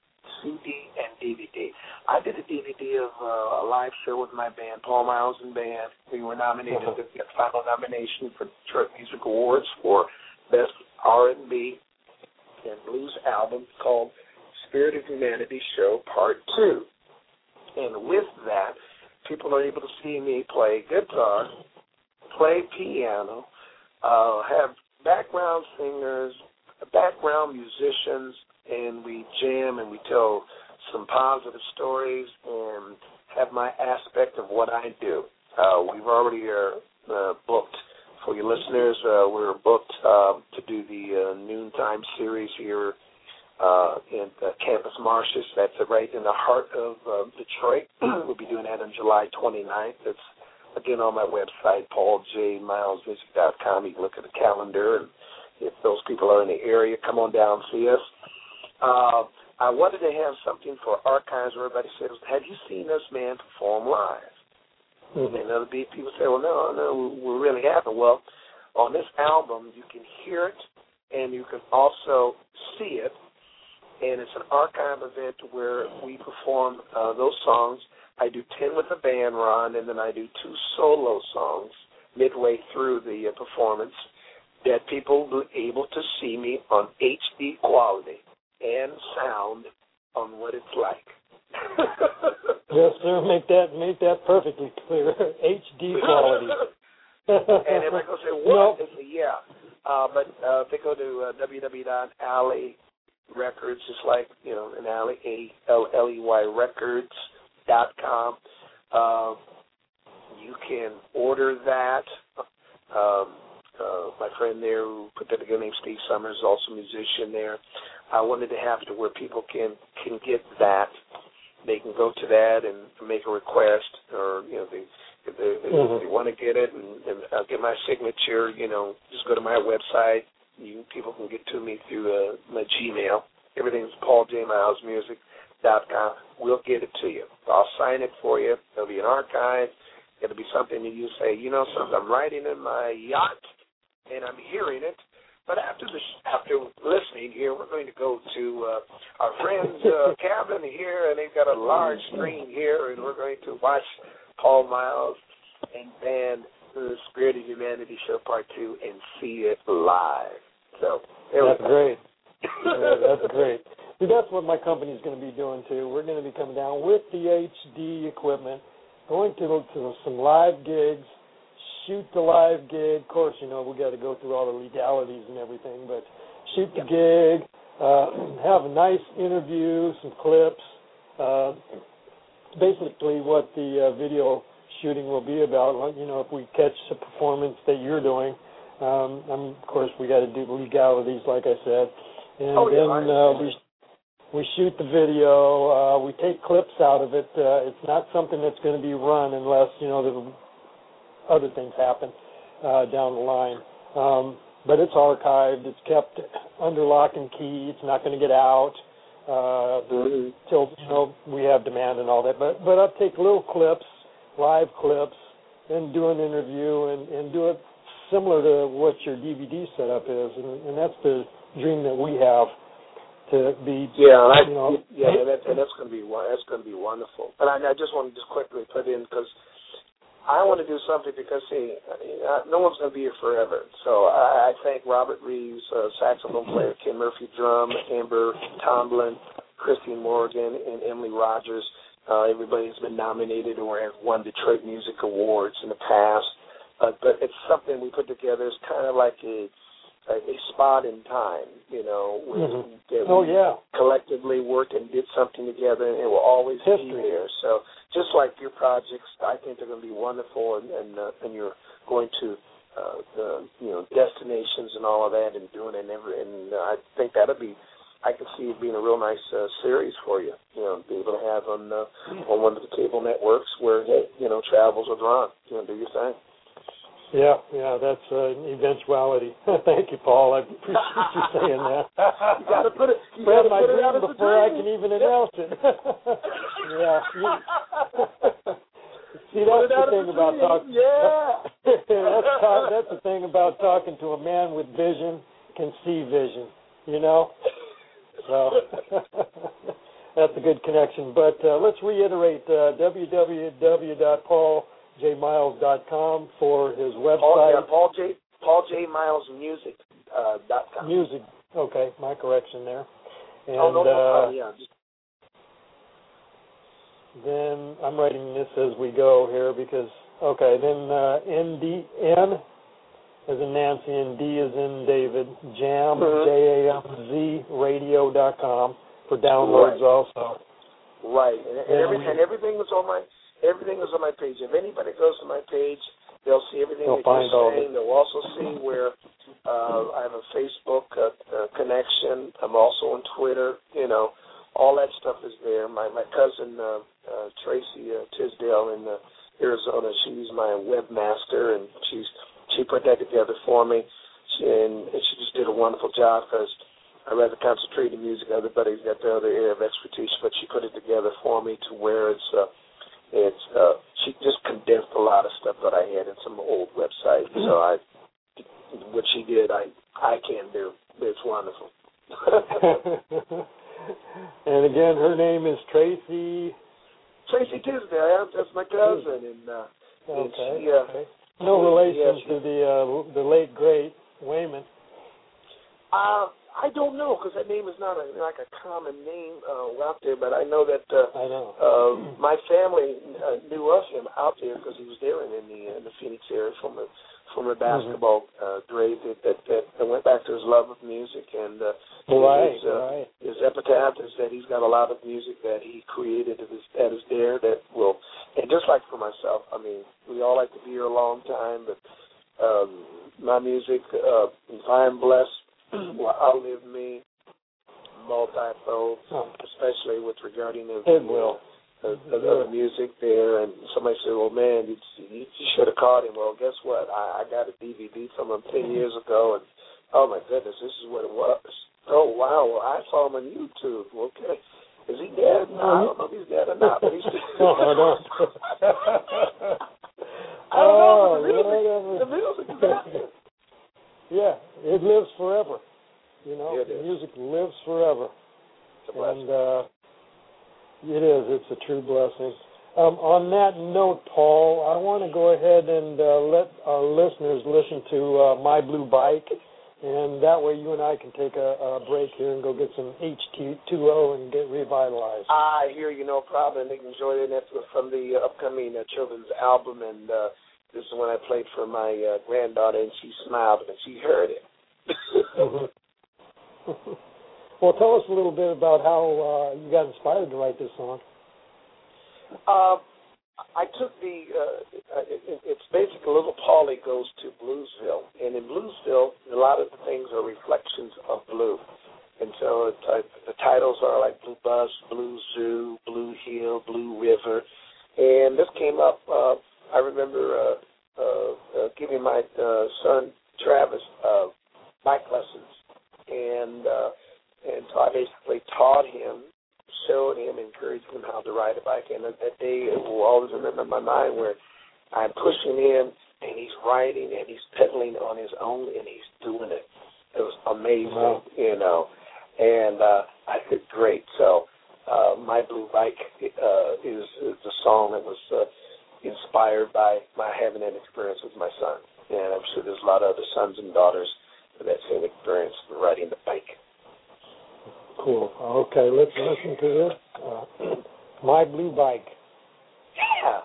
C D and D V D. I did a D V D of uh, a live show with my band, Paul Miles and Band. We were nominated Uh-huh. to get final nomination for Detroit Music Awards for Best R and B and Blues album called Spirit of Humanity Show Part two. And with that, people are able to see me play guitar, play piano, uh, have background singers, background musicians, and we jam and we tell some positive stories and have my aspect of what I do. Uh, we've already uh, uh, booked, for your listeners, uh, we're booked uh, to do the uh, noontime series here uh, in uh, Campus Martius. That's right in the heart of uh, Detroit. We'll be doing that on July twenty-ninth. It's, again, on my website, paul j miles music dot com. You can look at the calendar, and if those people are in the area, come on down and see us. Uh, I wanted to have something for archives where everybody says, have you seen this man perform live? mm-hmm. And other people say, well, no, no, we really haven't. Well, on this album, you can hear it, and you can also see it, and it's an archive event where we perform uh, those songs. I do ten with the band, Ron, and then I do two solo songs midway through the uh, performance that people will be able to see me on H D quality and sound on what it's like. Yes, sir. Make that make that perfectly clear. H D quality. And everybody goes, say, what? No. They say, yeah. Uh, but uh, if they go to uh, w w w dot alley records, just like, you know, an alley, A L L E Y records dot com, uh, you can order that. Um, uh, my friend there who put that together, named Steve Summers, is also a musician there. I wanted to have it to where people can, can get that. They can go to that and make a request, or, you know, they, if they, mm-hmm. if they want to get it and, and I'll get my signature, you know, just go to my website. You people can get to me through uh, my Gmail. Everything's paul j miles music dot com. We'll get it to you. I'll sign it for you. There'll be an archive. It'll be something that you say, you know something, I'm riding in my yacht and I'm hearing it. But after the after listening here, we're going to go to uh, our friend's uh, cabin here, and they've got a large screen here, and we're going to watch Paul Miles and band the Spirit of Humanity Show Part two and see it live. So there That's we go. great. Yeah, that's great. See, that's what my company's going to be doing too. We're going to be coming down with the H D equipment, going to, to some live gigs. Shoot the live gig. Of course, you know, we got to go through all the legalities and everything, but shoot the gig, uh, have a nice interview, some clips. Uh, basically what the uh, video shooting will be about. You know, if we catch a performance that you're doing, um, and of course, we got to do legalities, like I said. And oh, yeah, then uh, we we shoot the video. Uh, we take clips out of it. Uh, it's not something that's going to be run unless, you know, the other things happen uh, down the line. Um, but it's archived. It's kept under lock and key. It's not going to get out uh, mm-hmm. till, you know, we have demand and all that. But but I'll take little clips, live clips, and do an interview and, and do it similar to what your D V D setup is. And, and that's the dream that we have to be. Yeah, I, you know, yeah, and, that, and that's going to be that's going to be wonderful. But I, I just want to just quickly put in because I want to do something because, see, no one's going to be here forever. So I, I thank Robert Reeves, uh, saxophone player, Ken Murphy, drum, Amber Tomlin, Christine Morgan, and Emily Rogers. Uh, everybody has been nominated or has won Detroit Music Awards in the past. Uh, but it's something we put together. It's kind of like a, a, a spot in time, you know, where mm-hmm. that oh, we yeah. collectively worked and did something together, and it will always History. be there. So just like your projects, I think they're going to be wonderful, and and, uh, and you're going to, uh, the, you know, destinations and all of that, and doing it, and, every, and uh, I think that'll be, I can see it being a real nice uh, series for you, you know, be able to have on uh, on one of the cable networks where, you know, travels are drawn, you know, do your thing. Yeah, yeah, that's uh, an eventuality. Thank you, Paul. I appreciate you saying that. You got to put it. You Spread gotta my put it dream out as a before I dream. can even Yep. announce it. Yeah. You, see, that's the thing about talking. Yeah. that's talk, that's the thing about talking to a man with vision can see vision. You know. So that's a good connection. But uh, let's reiterate uh, w w w dot paul j miles dot com for his website. Paul, yeah, Paul J. Paul J. Miles Music uh, dot com. Music. Okay, my correction there. And, oh no, no uh, problem. Yeah. Just... Then I'm writing this as we go here because okay. Then uh, N D N as in Nancy and D as in David. Jam mm-hmm. J A M Z radio dot com for downloads right. also. Right, and, and, every, and everything is on my everything is on my page. If anybody goes to my page, they'll see everything they'll that find you're all saying. They'll also see where uh, I have a Facebook uh, uh, connection. I'm also on Twitter. You know, all that stuff is there. My my cousin uh, uh, Tracy uh, Tisdale in uh, Arizona, she's my webmaster, and she's she put that together for me, she, and, and she just did a wonderful job because I rather concentrate in music. Everybody's got the other area of expertise, but she put it together for me to where it's uh, it's uh, she just condensed a lot of stuff that I had in some old websites. So I, what she did, I I can do. It's wonderful. And again, her name is Tracy. Tracy Tisdale. That's my cousin, and, uh, okay. and she. Uh, okay. No relation yeah, she, to the uh, the late great Wayman. Uh, I don't know because that name is not a, like a common name uh, out there, but I know that uh, I know. uh, my family uh, knew of him out there because he was there in the in the Phoenix area from a from a basketball mm-hmm. uh, grade that, that that went back to his love of music, and uh, right, his, uh, right. his epitaph is that he's got a lot of music that he created that is, that is there that will, and just like for myself, I mean, we all like to be here a long time, but um, my music, uh, if I am blessed, will outlive me multifold, oh. especially with regarding the, it will. Uh, the, the, the music there. And somebody said, well, man, you, you should have caught him. Well, guess what? I, I got a D V D from him ten years ago, and oh, my goodness, this is what it was. Oh, wow, well, I saw him on YouTube. Okay. Is he dead? No, I don't know if he's dead or not, but he's dead. No, I don't. I don't know, oh, but the music, the music is active. Yeah, it lives forever. You know, yeah, the music lives forever. And uh, it is. It's a true blessing. Um, on that note, Paul, I want to go ahead and uh, let our listeners listen to uh, My Blue Bike, and that way you and I can take a, a break here and go get some H two O and get revitalized. I hear you, no problem. They can enjoy it. That's from the uh, upcoming uh, children's album, and uh, this is when I played for my uh, granddaughter, and she smiled and she heard it. Well, tell us a little bit about how uh, you got inspired to write this song. Uh, I took the, uh, it, it's basically Little Paulie Goes to Bluesville. And in Bluesville, a lot of the things are reflections of blue. And so it's, uh, the titles are like Blue Bus, Blue Zoo, Blue Hill, Blue River. And this came up, uh, I remember uh, uh, uh, giving my uh, son Travis uh, bike lessons. And uh, and so I basically taught him, showed him, encouraged him how to ride a bike. And that, that day will always remember in my mind where I'm pushing him, and he's riding, and he's pedaling on his own, and he's doing it. It was amazing, wow. you know. And uh, I said, great. So uh, My Blue Bike uh, is, is a song that was uh, inspired by my having an experience with my son. And I'm sure there's a lot of other sons and daughters with that same experience of riding the bike. Cool. Okay, let's listen to this. Uh, My Blue Bike. Yeah.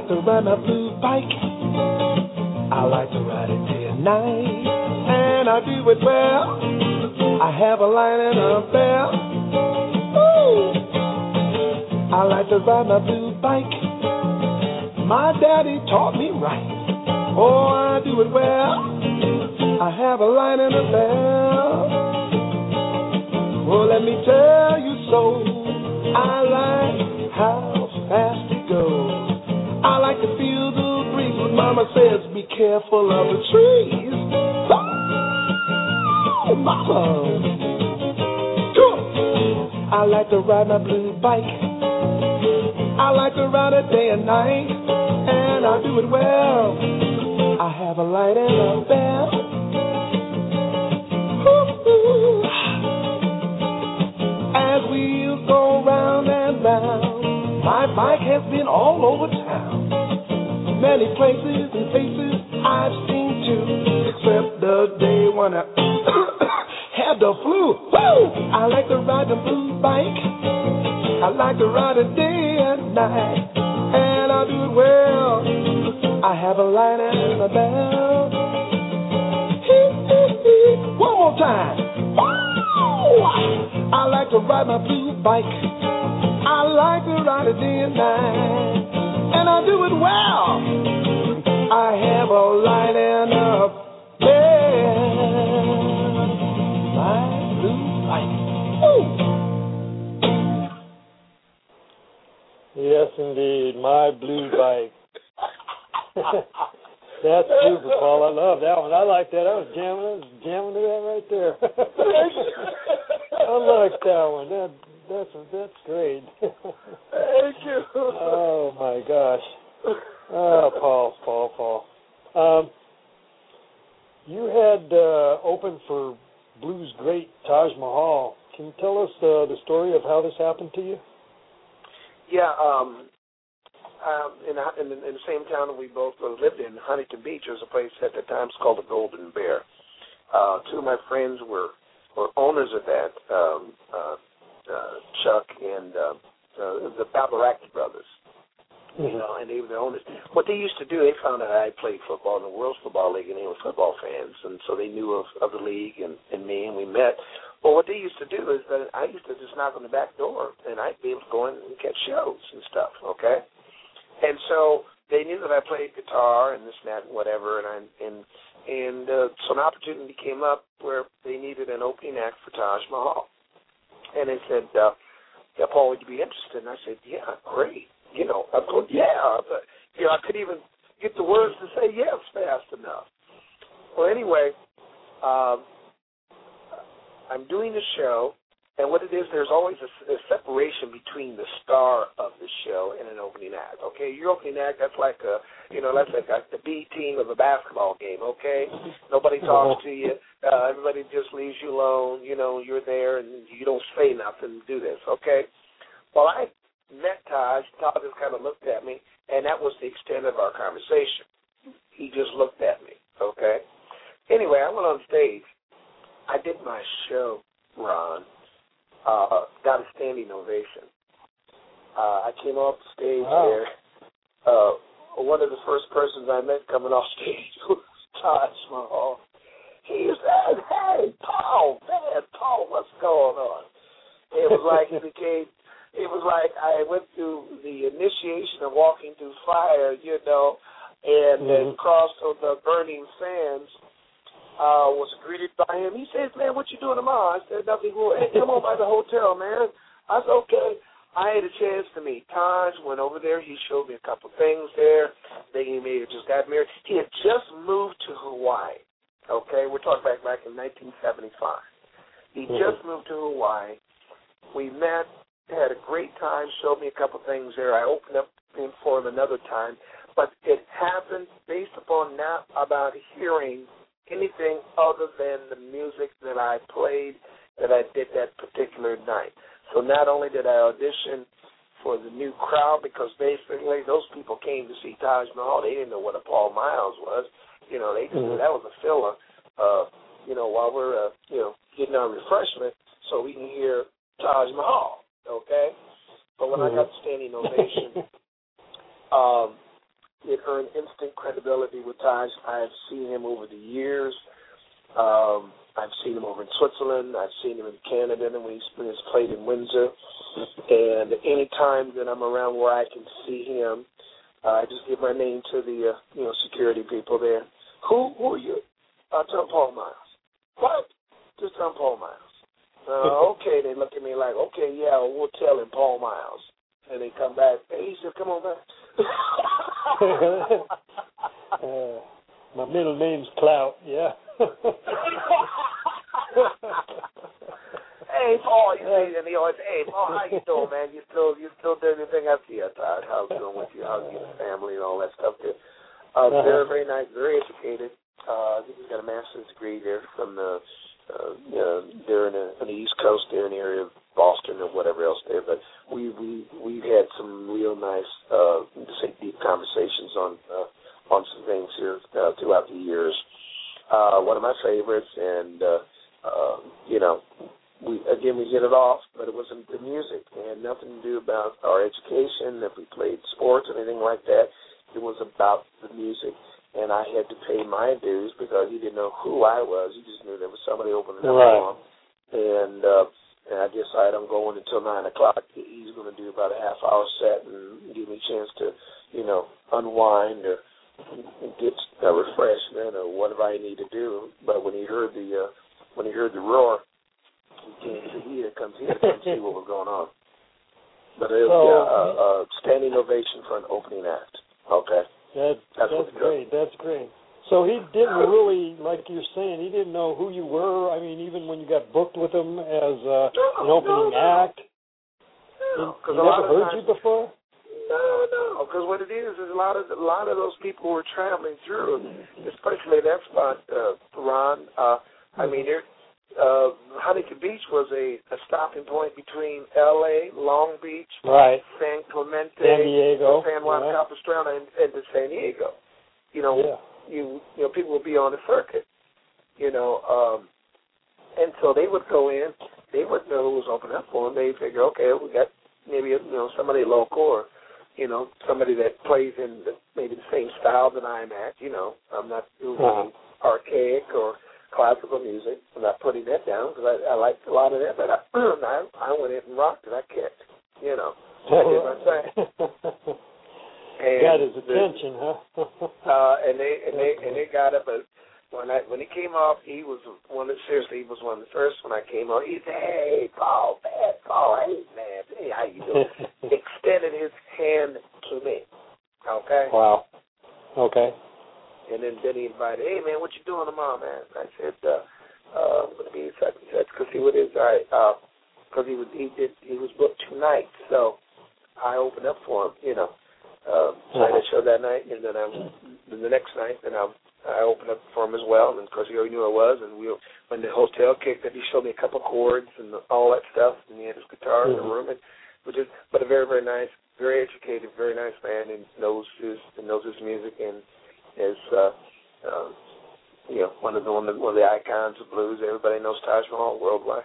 like to ride my blue bike. I like to ride it day and night, and I do it well. I have a line and a bell. Woo! I like to ride my blue bike. My daddy taught me right. Oh, I do it well. I have a line and a bell. Oh, let me tell you so. I like how fast it goes. I like to feel the breeze when Mama says, be careful of the trees. Oh, Mama. I like to ride my blue bike. I like to ride it day and night, and I do it well. I have a light and a bell. Ooh. As we go round and round, my bike has been all over town. Many places and faces I've seen too, except the day when I had the flu. Woo! I like to ride the blue bike. I like to ride it day and night, and I do it well. I have a light and a bell. One more time. Woo! I like to ride my blue bike. I like to ride it day and night, and I do it well. I have a light and a bell. My blue bike. Woo! Yes, indeed. My blue bike. That's super, Paul. I love that one. I like that. I was jamming, I was jamming to that right there. I like that one. That that's that's great. Thank you. Oh my gosh. Oh, Paul, Paul, Paul. Um, you had uh, opened for blues great Taj Mahal. Can you tell us uh, the story of how this happened to you? Yeah, um, um, in, in, in the same town that we both lived in, Huntington Beach, there was a place at the time called the Golden Bear. Uh, two of my friends were, were owners of that, um, uh, uh, Chuck and uh, uh, the Babaraki brothers. You know, and they were the owners. What they used to do, they found out I played football in the World Football League, and they were football fans, and so they knew of, of the league and, and me, and we met. Well, what they used to do is that I used to just knock on the back door, and I'd be able to go in and catch shows and stuff, okay? And so they knew that I played guitar and this and that and whatever, and I, and and uh, so an opportunity came up where they needed an opening act for Taj Mahal. And they said, uh, yeah, Paul, would you be interested? And I said, yeah, great. You know, I'm going, yeah. But, you know, I couldn't even get the words to say yes fast enough. Well, anyway, um, I'm doing the show, and what it is, there's always a, a separation between the star of the show and an opening act, okay? Your opening act, that's like a, you know, that's like a, the B team of a basketball game, okay? Nobody talks to you. Uh, everybody just leaves you alone. You know, you're there, and you don't say nothing, do this, okay? Well, I met Taj. Taj just kind of looked at me, and that was the extent of our conversation. He just looked at me, okay? Anyway, I went on stage. I did my show, Ron, uh, got a standing ovation. Uh, I came off the stage wow. there. Uh, one of the first persons I met coming off stage was Taj Mahal. He said, hey, Paul, man, Paul, what's going on? It was like it became, it was like I went through the initiation of walking through fire, you know, and then mm-hmm. crossed on the burning sands. Uh, was greeted by him. He says, man, what you doing tomorrow? I said, nothing. Well, hey, come on by the hotel, man. I said, okay. I had a chance to meet Taj, went over there. He showed me a couple things there. They may have just got married. He had just moved to Hawaii, okay? We're talking back, back in nineteen seventy-five. He mm-hmm. just moved to Hawaii. We met, had a great time, showed me a couple things there. I opened up for him another time. But it happened based upon not about hearing anything other than the music that I played that I did that particular night. So not only did I audition for the new crowd, because basically those people came to see Taj Mahal. They didn't know what a Paul Miles was. You know, they just mm-hmm. that was a filler, uh, you know, while we're, uh, you know, getting our refreshment so we can hear Taj Mahal, okay? But when mm-hmm. I got the standing ovation, um, Taj, I've seen him over the years. Um, I've seen him over in Switzerland. I've seen him in Canada, and when he's, when he's played in Windsor. And any time that I'm around where I can see him, uh, I just give my name to the uh, you know security people there. Who who are you? Uh, tell him Paul Miles. What? Just tell him Paul Miles. Uh, okay, they look at me like, okay, yeah, well, we'll tell him Paul Miles. And they come back. Hey, he said, come on back. uh, my middle name's Clout, yeah. Hey, Paul, you see, and he always, hey, Paul, how you doing, man? You still, you still doing anything up here, Todd? How's it going with you? How's your family and all that stuff there? Uh, uh-huh. Very, very nice, very educated. Uh, I think he's got a master's degree there from the, uh, uh, there in the, on the East Coast, there in the area of Boston or whatever else there. But we, we, we've had some real nice, uh, to say deep conversations on, uh, on some things here uh, throughout the years. Uh, one of my favorites, and, uh, uh, you know, we again, we hit it off, but it wasn't the music. It had nothing to do about our education, if we played sports or anything like that. It was about the music, and I had to pay my dues because he didn't know who I was. He just knew there was somebody opening up right. for him. And, uh, and I decided I'm going until nine o'clock. He's going to do about a half-hour set and give me a chance to, you know, unwind or get a refreshment or whatever I need to do. But when he heard the uh, when he heard the roar, he came to here, comes here to come see what was going on. But it was so, yeah, a, a standing ovation for an opening act. Okay, that, that's, that's great. That's great. So he didn't really, like you're saying, he didn't know who you were. I mean, even when you got booked with him as uh, no, an opening no, no. act, no, he, he never heard times, you before. No, no, because what it is is a lot of a lot of those people who are traveling through, especially that spot, uh, Ron. Uh, I mean, there. Uh, Huntington Beach was a, a stopping point between L A, Long Beach, right. San Clemente, San Diego, San Juan yeah. Capistrano, and, and to San Diego. You know, yeah. you you know, people would be on the circuit. You know, um, and so they would go in. They wouldn't know who was opening up for them. They figure, okay, we got maybe you know somebody local or you know somebody that plays in the, maybe the same style that I'm at. You know, I'm not doing uh-huh. archaic or classical music. I'm not putting that down because I, I liked a lot of that, but I, I, I went in and rocked and I kicked, you know. I did my thing. And got his the, attention, huh? uh, and they and they and they got it, but when I when he came off, he was one of seriously he was one of the first when I came off. He said, "Hey, Paul, man, Paul, hey, man, hey, how you doing?" Extended his hand to me. Okay. Wow. Okay. And then, then he invited, hey, man, what you doing tomorrow, man? I said, uh, uh, I'm going to be such and such because he would is, I, uh, because he was, he did, he was booked two nights, so I opened up for him, you know. Uh, so I did a show that night, and then I, then the next night, then I, I opened up for him as well, and of course he already knew I was, and we, when the hotel kicked it, he showed me a couple chords and all that stuff, and he had his guitar mm-hmm. in the room, and which is, but a very, very nice, very educated, very nice man, and knows his, and knows his music, and is, uh, uh, you know, one of the one of the, one of the icons of blues. Everybody knows Taj Mahal worldwide.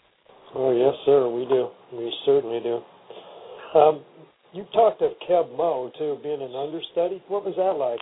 Oh yes, sir, we do. We certainly do. Um, you talked of Keb Mo too, being an understudy. What was that like?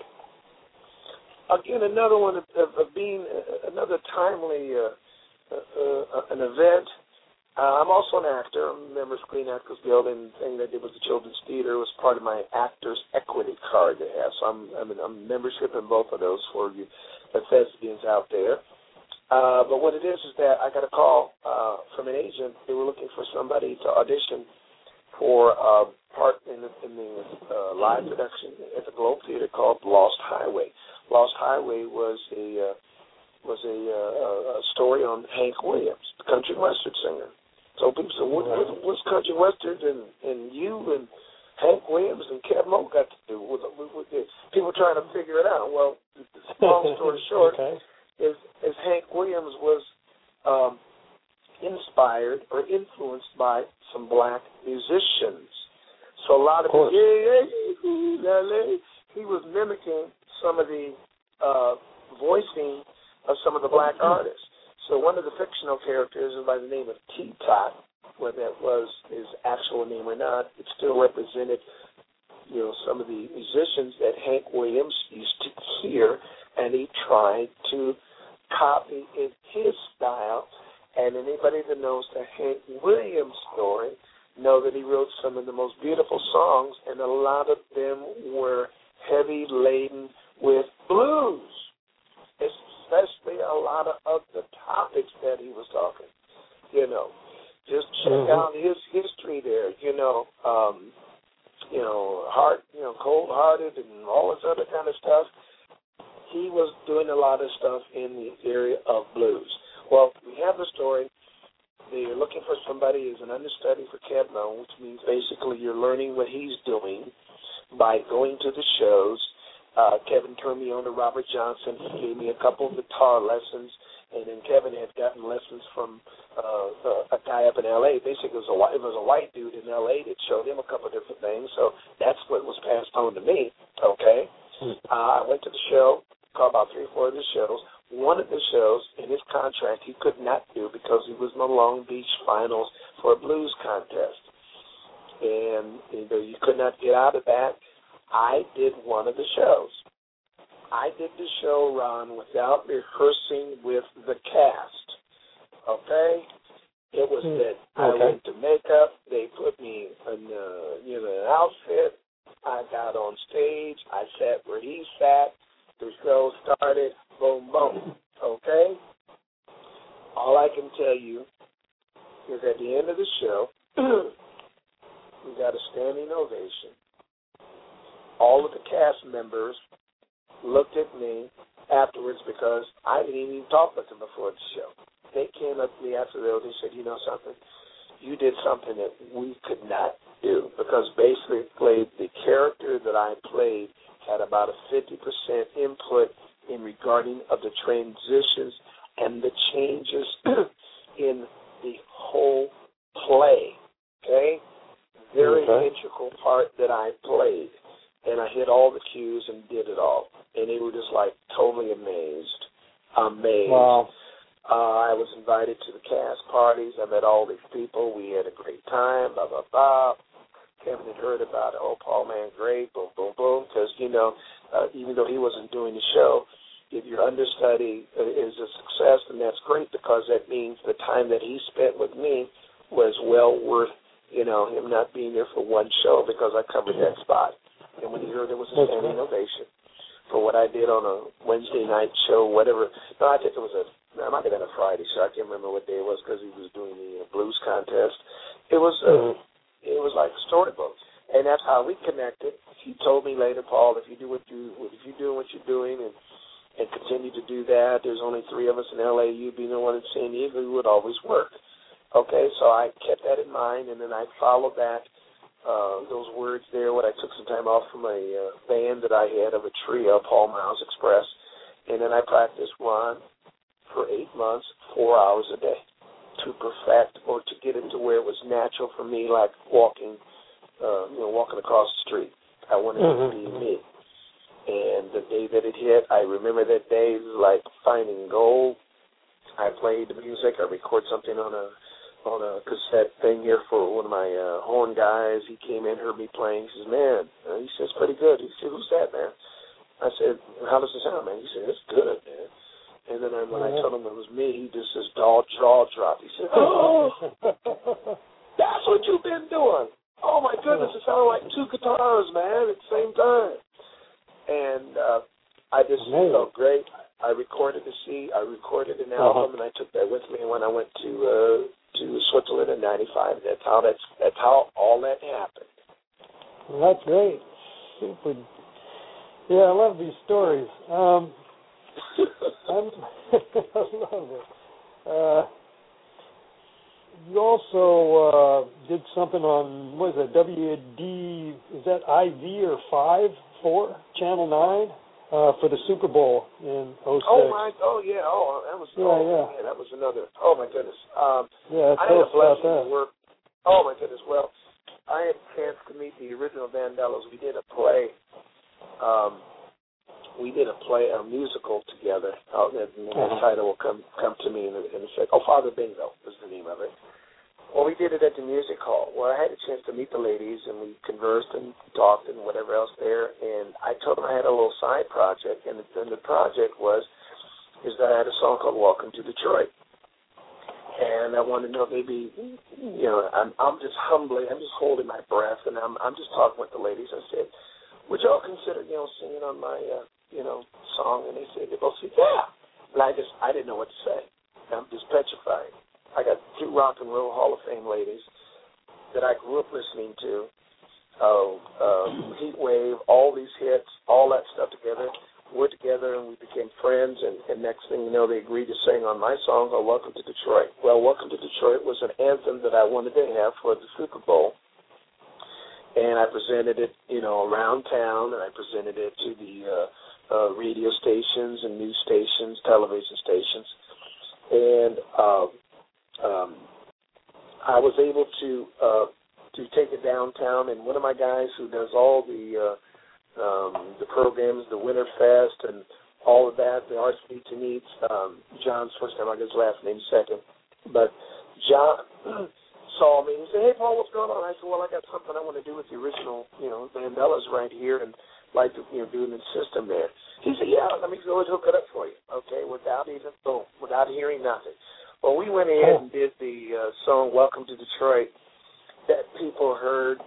Again, another one of, of, of being uh, another timely uh, uh, uh, an event. Uh, I'm also an actor. I'm a member of Screen Actors Guild, and the thing that I did with the Children's Theater was part of my Actors Equity card they have. So I'm, I'm, in, I'm membership in both of those for you the thespians out there. Uh, but what it is is that I got a call uh, from an agent. They were looking for somebody to audition for uh, part in the, in the uh, live production at the Globe Theater called Lost Highway. Lost Highway was a uh, was a, uh, a story on Hank Williams, the country western singer. So people said, what, what, what's country western and, and you and Hank Williams and Keb Mo got to do with, with, with this? People trying to figure it out. Well, long story short okay. is, is Hank Williams was um, inspired or influenced by some black musicians. So a lot of, of people, yeah, yeah, yeah, he was mimicking some of the uh, voicing of some of the black artists. So one of the fictional characters is by the name of T-Tot, whether that was his actual name or not, it still represented you know, some of the musicians that Hank Williams used to hear, and he tried to copy in his style. And anybody that knows the Hank Williams story know that he wrote some of the most beautiful songs, and a lot of them were heavy laden with blues, especially a lot of, of the topics that he was talking. You know, just check mm-hmm. out his history there. You know, um, you know, heart, you know, cold-hearted, and all this other kind of stuff. He was doing a lot of stuff in the area of blues. Well, we have the story. They're looking for somebody as an understudy for Kev Moon, which means basically you're learning what he's doing by going to the shows. Uh, Kevin turned me on to Robert Johnson. He gave me a couple of guitar lessons, and then Kevin had gotten lessons from uh, a guy up in L A Basically, it was, a, it was a white dude in L A that showed him a couple of different things, so that's what was passed on to me, okay? Uh, I went to the show, called about three or four of the shows. One of the shows, in his contract, he could not do because he was in the Long Beach finals for a blues contest. And you know, you could not get out of that. I did one of the shows. I did the show, Ron, without rehearsing with the cast. Okay? It was that I okay. went to makeup. They put me in uh, you know, an outfit. I got on stage. I sat where he sat. The show started. Boom, boom. Okay? All I can tell you is at the end of the show, we got a standing ovation. All of the cast members looked at me afterwards because I didn't even talk with them before the show. They came up to me after the they said, you know something, you did something that we could not do, because basically the character that I played had about a fifty percent input in regarding of the transitions and the changes in the whole play, okay? Very okay. integral part that I played. And I hit all the cues and did it all. And they were just, like, totally amazed. Amazed. Wow. Uh, I was invited to the cast parties. I met all these people. We had a great time, blah, blah, blah. Kevin had heard about it. Oh, Paul, man, great, boom, boom, boom. Because, you know, uh, even though he wasn't doing the show, if your understudy is a success, then that's great, because that means the time that he spent with me was well worth, you know, him not being there for one show, because I covered that spot. And when he heard there was a standing ovation for what I did on a Wednesday night show, whatever. No, I think it was a, it might have been a Friday show. I can't remember what day it was, because he was doing the uh, blues contest. It was, uh, mm-hmm. it was like a storybook, and that's how we connected. He told me later, Paul, if you do what you, if you do what you're doing, and and continue to do that, there's only three of us in L A. You being the one in San Diego, it would always work. Okay, so I kept that in mind, and then I followed that. Uh, those words there when I took some time off from a uh, band that I had of a trio, Paul Miles Express, and then I practiced Ron for eight months, four hours a day, to perfect or to get it to where it was natural for me, like walking, uh, you know, walking across the street. I wanted mm-hmm. it to be me. And the day that it hit, I remember that day it was like finding gold. I played the music. I recorded something on a on a cassette thing here for one of my uh, horn guys. He came in, heard me playing. He says, man, uh, he says, pretty good. He said, who's that, man? I said, how does it sound, man? He said, it's good, man. And then I, when I told him it was me, he just says, jaw, jaw drop. He said, oh, that's what you've been doing. Oh, my goodness, it sounded like two guitars, man, at the same time. And uh, I just Amazing. felt great. I recorded the C. I recorded an album, uh-huh. and I took that with me when I went to uh, to Switzerland in ninety-five. That's how that's that's how all that happened. Well, that's great. Super. Yeah, I love these stories. Um, I'm, I love it. Uh, you also uh, did something on, what is it, W D, is that I V or five, four, Channel nine? Uh, for the Super Bowl in oh six. Oh, my, oh, yeah, oh, that was, yeah, oh, yeah. yeah, that was another, oh, my goodness. Um, yeah, I tell had a us about blessing that. to work, oh, my goodness, well, I had a chance to meet the original Vandellas. We did a play, um, we did a play, a musical together. Oh, and the uh-huh. title will come come to me in a, in a second. Oh, Father Bingo is the name of it. Well, we did it at the music hall, where I had a chance to meet the ladies, and we conversed and talked and whatever else there. And I told them I had a little side project, and the, and the project was is that I had a song called "Welcome to Detroit." And I wanted to know maybe, you know, I'm, I'm just humbly, I'm just holding my breath, and I'm I'm just talking with the ladies. I said, would y'all consider, you know, singing on my, uh, you know, song? And they said, they both said, yeah. And I just, I didn't know what to say. I'm just petrified. I got two Rock and Roll Hall of Fame ladies that I grew up listening to. Oh, um, Heat Wave, all these hits, all that stuff together. We're together, and we became friends, and, and next thing you know, they agreed to sing on my song, oh, Welcome to Detroit. Well, Welcome to Detroit was an anthem that I wanted to have for the Super Bowl, and I presented it, you know, around town, and I presented it to the uh, uh, radio stations and news stations, television stations, and um, um, I was able to uh, to take it downtown, and one of my guys who does all the uh, Um, the programs, the Winterfest, and all of that, the Arts Meets and Eats. Um, John's first name, I guess last name second. But John saw me and he said, hey, Paul, what's going on? I said, well, I got something I want to do with the original, you know, Vandellas right here and like to, you know, do in the system there. He said, yeah, let me go and hook it up for you, okay, without even, boom, without hearing nothing. Well, we went ahead and did the uh, song Welcome to Detroit that people heard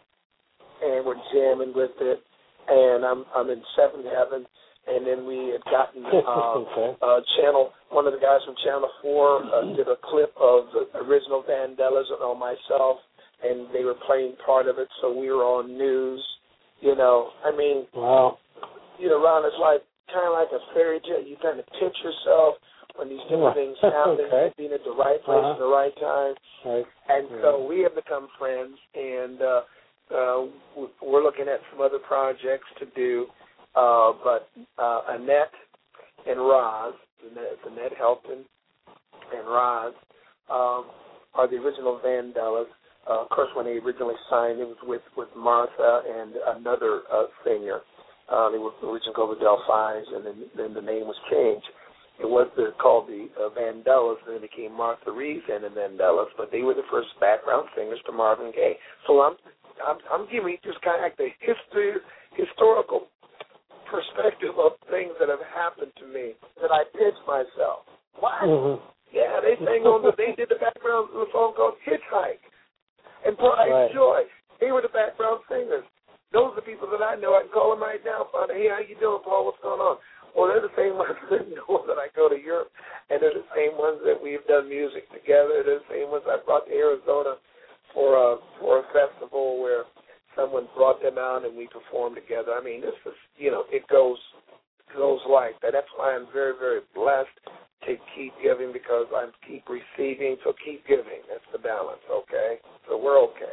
and were jamming with it. And I'm I'm in seventh heaven, and then we had gotten uh, okay. uh, Channel. One of the guys from Channel Four uh, did a clip of the original Vandellas on myself, and they were playing part of it, so we were on news. You know, I mean, wow. You know, Ron, it's like kind of like a fairy tale. You kind of pitch yourself when these different things happen, okay. being at the right place uh-huh. at the right time, right. and yeah. so we have become friends, and. Uh, Uh, we're looking at some other projects to do, uh, but uh, Annette and Roz, Annette, Annette Helton and Roz, um, are the original Vandellas. Uh, of course, when they originally signed, it was with, with Martha and another uh, singer. Uh, they were originally called the Delphis, and then, then the name was changed. It was the, called the uh, Vandellas, and then it became Martha Reeves and the Vandellas, but they were the first background singers to Marvin Gaye. So I'm I'm, I'm giving you just kind of like the history, historical perspective of things that have happened to me that I pitch myself. What? Mm-hmm. Yeah, they sang on the, they did the background of a song called Hitchhike and Pride right. and Joy. They were the background singers. Those are the people that I know. I can call them right now, find out, hey, how you doing, Paul? What's going on? Well, they're the same ones that know that I go to Europe, and they're the same ones that we've done music together. They're the same ones I brought to Arizona for a for a festival where someone brought them out and we performed together. I mean, this is, you know, it goes goes like that. That's why I'm very, very blessed to keep giving because I keep receiving, so keep giving. That's the balance, okay? So we're okay.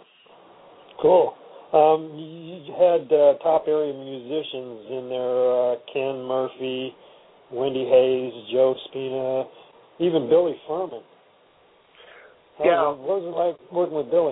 Cool. Um, you had uh, top area musicians in there, uh, Ken Murphy, Wendy Hayes, Joe Spina, even Billy Furman. Yeah. What was it like working with Billy?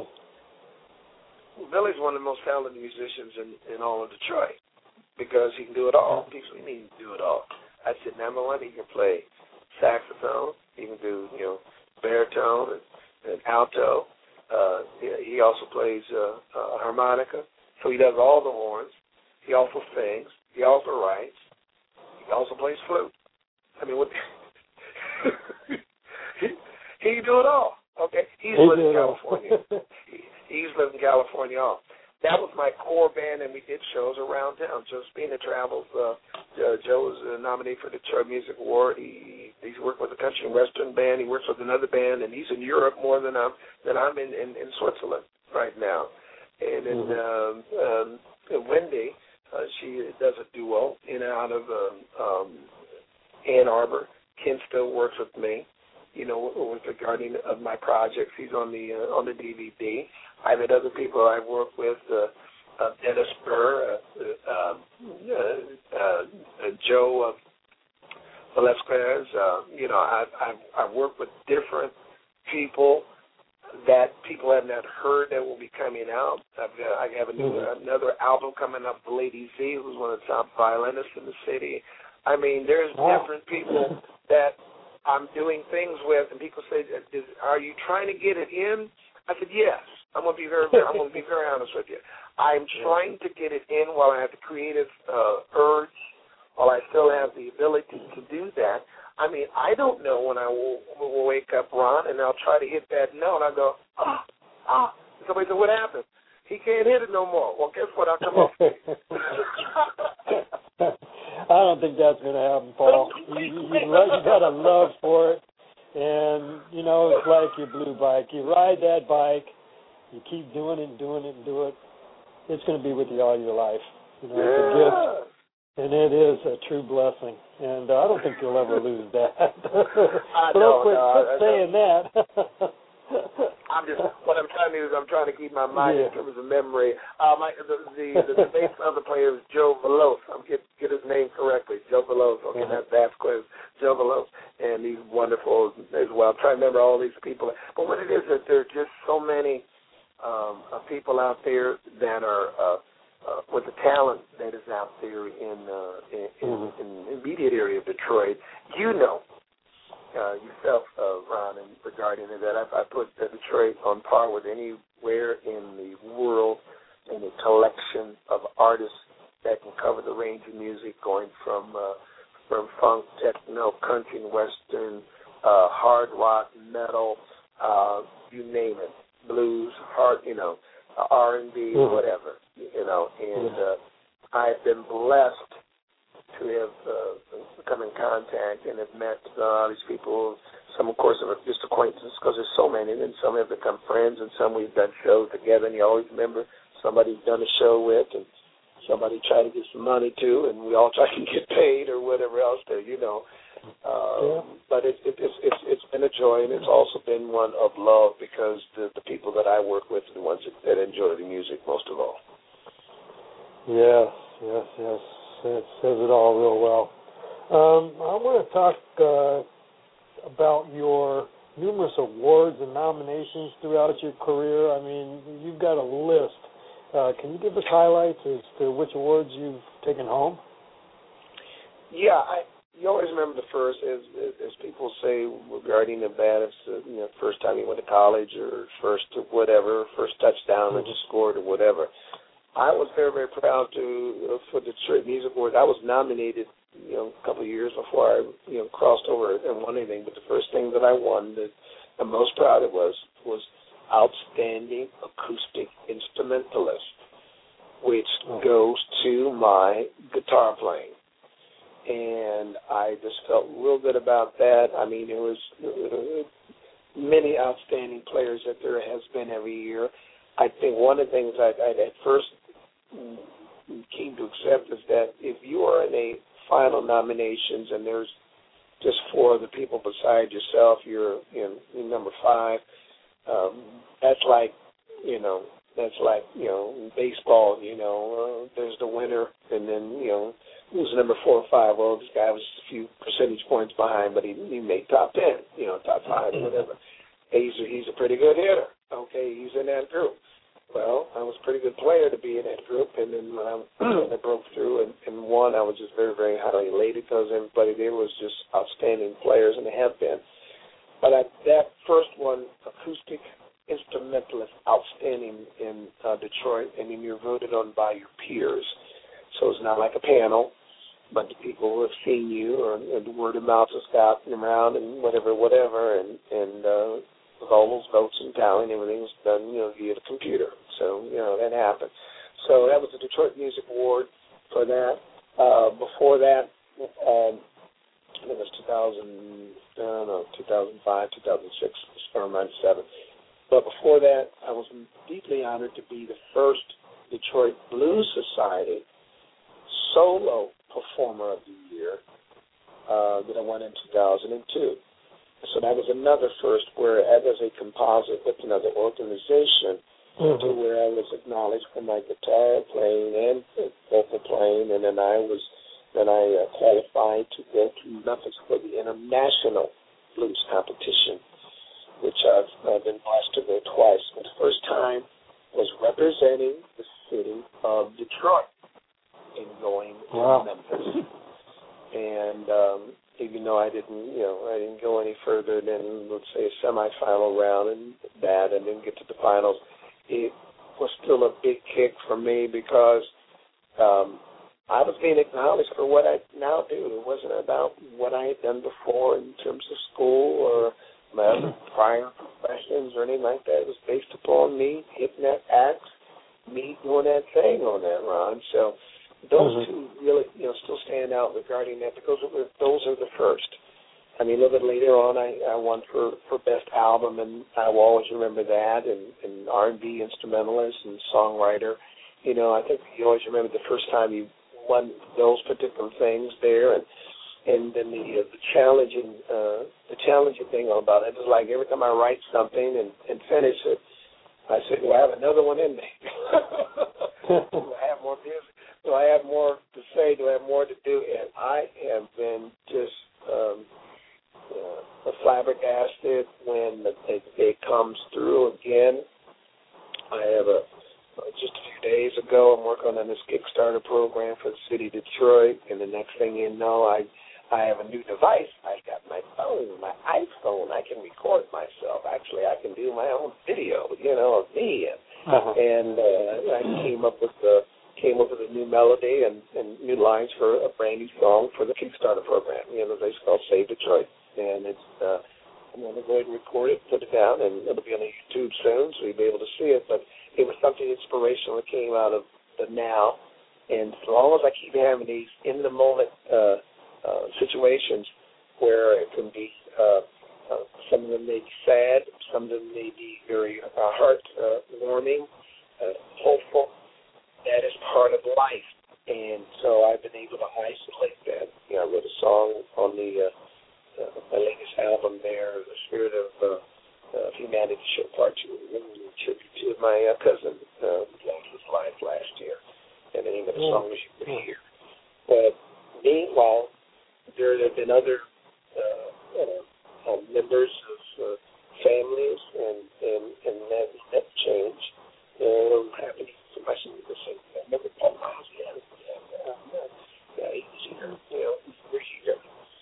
Well, Billy's one of the most talented musicians in, in all of Detroit because he can do it all. People say, he can do it all. I said, number one, he can play saxophone. He can do, you know, baritone and, and alto. Uh, he also plays uh, uh, harmonica. So he does all the horns. He also sings. He also writes. He also plays flute. I mean, what? he, he can do it all. Okay, he's lived in California. he, he's lived in California. All. That was my core band, and we did shows around town. Joe Spina travels. Uh, uh, Joe was uh, nominated for the Detroit Music Award. He he's worked with a country and western band. He works with another band, and he's in Europe more than I'm than I'm in, in, in Switzerland right now. And then mm-hmm. um, um, Wendy, uh, she does a duo in and out of um, um, Ann Arbor. Ken still works with me. You know, with regarding of my projects, he's on the uh, on the D V D. I've had other people I've worked with, uh, uh, Dennis Burr, uh, uh, uh, uh, Joe uh, Velasquez. Uh, you know, I've, I've I've worked with different people that people have not heard that will be coming out. I've got, I have a new, mm-hmm. another album coming up, Lady Z, who's one of the top violinists in the city. I mean, there's wow. different people that I'm doing things with, and people say, are you trying to get it in? I said, yes. I'm going to be very, very I'm going to be very honest with you. I'm trying to get it in while I have the creative uh, urge, while I still have the ability to do that. I mean, I don't know when I will, will wake up, Ron, and I'll try to hit that note, and I go, ah, ah. Somebody said, what happened? He can't hit it no more. Well, guess what? I'll come up with it. I don't think that's going to happen, Paul. You, you, you, you got a love for it, and, you know, it's like your blue bike. You ride that bike, you keep doing it and doing it and do it. It's going to be with you all your life. You know, yeah. It's a gift. And it is a true blessing, and uh, I don't think you'll ever lose that. I so know, quit, no, quit I, saying that. I'm just what I'm trying to do is I'm trying to keep my mind yeah. in terms of memory. Uh, my, the the the, the bass other player is Joe Veloz. I'm get get his name correctly, Joe Veloz. Okay, uh-huh. Not Vasquez, Joe Veloz, and he's wonderful as well. I'm trying to remember all these people, but what it is that there are just so many um, uh, people out there that are. Uh, Uh, with the talent that is out there in uh, in, mm-hmm. in, in the immediate area of Detroit, you know uh, yourself, uh, Ron, and regarding that, I, I put uh, Detroit on par with anywhere in the world in a collection of artists that can cover the range of music, going from uh, from funk, techno, country, and western, uh, hard rock, metal, uh, you name it, blues, hard, you know, R and B, mm-hmm. whatever. You know, and uh, I've been blessed to have uh, come in contact and have met uh, these people. Some, of course, are just acquaintances because there's so many, and some have become friends, and some we've done shows together, and you always remember somebody you've done a show with, and somebody try to get some money to, and we all try to get paid or whatever else there, you know. Um, yeah. But it, it, it's, it's it's been a joy, and it's also been one of love because the, the people that I work with are the ones that, that enjoy the music most of all. Yes, yes, yes. It says it all real well. Um, I want to talk uh, about your numerous awards and nominations throughout your career. I mean, you've got a list. Uh, can you give us highlights as to which awards you've taken home? Yeah, I, you always remember the first, as, as people say regarding the bat, it's the you know, first time you went to college or first to whatever, first touchdown mm-hmm. that you scored or whatever. I was very, very proud to uh, for the Detroit Music Awards. I was nominated, you know, a couple of years before I, you know, crossed over and won anything. But the first thing that I won that I'm most proud of was was Outstanding Acoustic Instrumentalist, which oh. goes to my guitar playing. And I just felt real good about that. I mean, there was uh, many outstanding players that there has been every year. I think one of the things I, I at first came to accept is that if you are in a final nominations and there's just four other people beside yourself, you're in, in number five. Um, that's like, you know, that's like, you know, in baseball, you know, uh, there's the winner, and then, you know, who's number four or five? Well, this guy was a few percentage points behind, but he, he made top ten, you know, top five or whatever. He's a, he's a pretty good hitter. Okay, he's in that group. Well, I was a pretty good player to be in that group, and then when I, when I broke through and, and won, I was just very, very highly elated because everybody there was just outstanding players, and they have been. But I, that first one, Acoustic Instrumentalist, outstanding in uh, Detroit, and then you're voted on by your peers. So it's not like a panel, but the people who have seen you, or, or the word of mouth has gotten around, and whatever, whatever, and, and uh, with all those votes and tallying, everything was done, you know, via the computer. So, you know, that happened. So that was the Detroit Music Award for that. Uh, before that, um, I think it was two thousand, I don't know, two thousand five, two thousand six, or ninety-seven. But before that, I was deeply honored to be the first Detroit Blues Society solo performer of the year uh, that I won in two thousand two. So that was another first where I was a composite with another organization mm-hmm. to where I was acknowledged for my guitar playing and vocal playing, and then I was then I uh, qualified to go to Memphis for the International Blues Competition, which I've uh, been blessed to go twice. But the first time was representing the city of Detroit and going wow. to Memphis. And um, even though I didn't, you know, I didn't go any further than, let's say, a semifinal round and that, and then get to the finals, it was still a big kick for me because um, I was being acknowledged for what I now do. It wasn't about what I had done before in terms of school or my other prior professions or anything like that. It was based upon me hitting that axe, me doing that thing on that, Ron. So those mm-hmm. two really, you know, still stand out regarding that because those are the first. I mean, a little bit later on, I, I won for, for Best Album, and I will always remember that, and, and R and B instrumentalist and songwriter. You know, I think you always remember the first time you won those particular things there, and and then the uh, the challenging uh, the challenging thing about it is like every time I write something and, and finish it, I say, do I have another one in me? Do I have more music? Do I have more to say? Do I have more to do? And I have been just um, uh, flabbergasted when it, it comes through again. I have a just a few days ago, I'm working on this Kickstarter program for the city of Detroit, and the next thing you know, I I have a new device. I got my phone, my iPhone. I can record myself. Actually, I can do my own video, you know, of me. And, uh-huh. and uh, I came up with the came up with a new melody and, and new lines for a brand new song for the Kickstarter program. You know, it's called Save Detroit, and it's uh, I'm going to go ahead and record it, put it down, and it'll be on YouTube soon, so you'll be able to see it. But it was something inspirational that came out of the now, and as long as I keep having these in the moment uh, uh, situations where it can be, uh, uh, some of them may be sad, some of them may be very uh, heart-warming, uh, uh, hopeful. That is part of life, and so I've been able to isolate that. You know, I wrote a song on the uh, uh, my latest album there, The Spirit of uh, uh, Humanity Show Part Two, in tribute to my uh, cousin uh, who lost his life last year, and the name of the song is You Could Hear. But meanwhile, there have been other uh, uh, uh, members of uh, families, and and and that that change. Um, happening to my son, I remember Paul Miles, yeah, yeah, yeah, he was here, you know, we're here.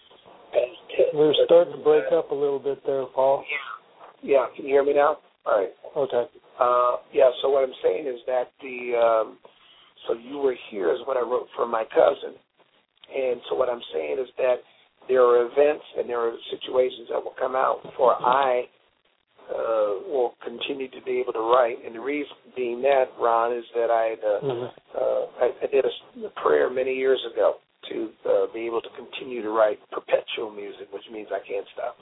We're starting to break up a little bit there, Paul. Yeah, yeah. Can you hear me now? All right. Okay. Uh, yeah. So what I'm saying is that the um, so you were here is what I wrote for my cousin, and so what I'm saying is that there are events and there are situations that will come out before I uh, will continue to be able to write. And the reason being that, Ron, is that I uh, mm-hmm. uh, I, I did a, a prayer many years ago to uh, be able to continue to write perpetual music, which means I can't stop.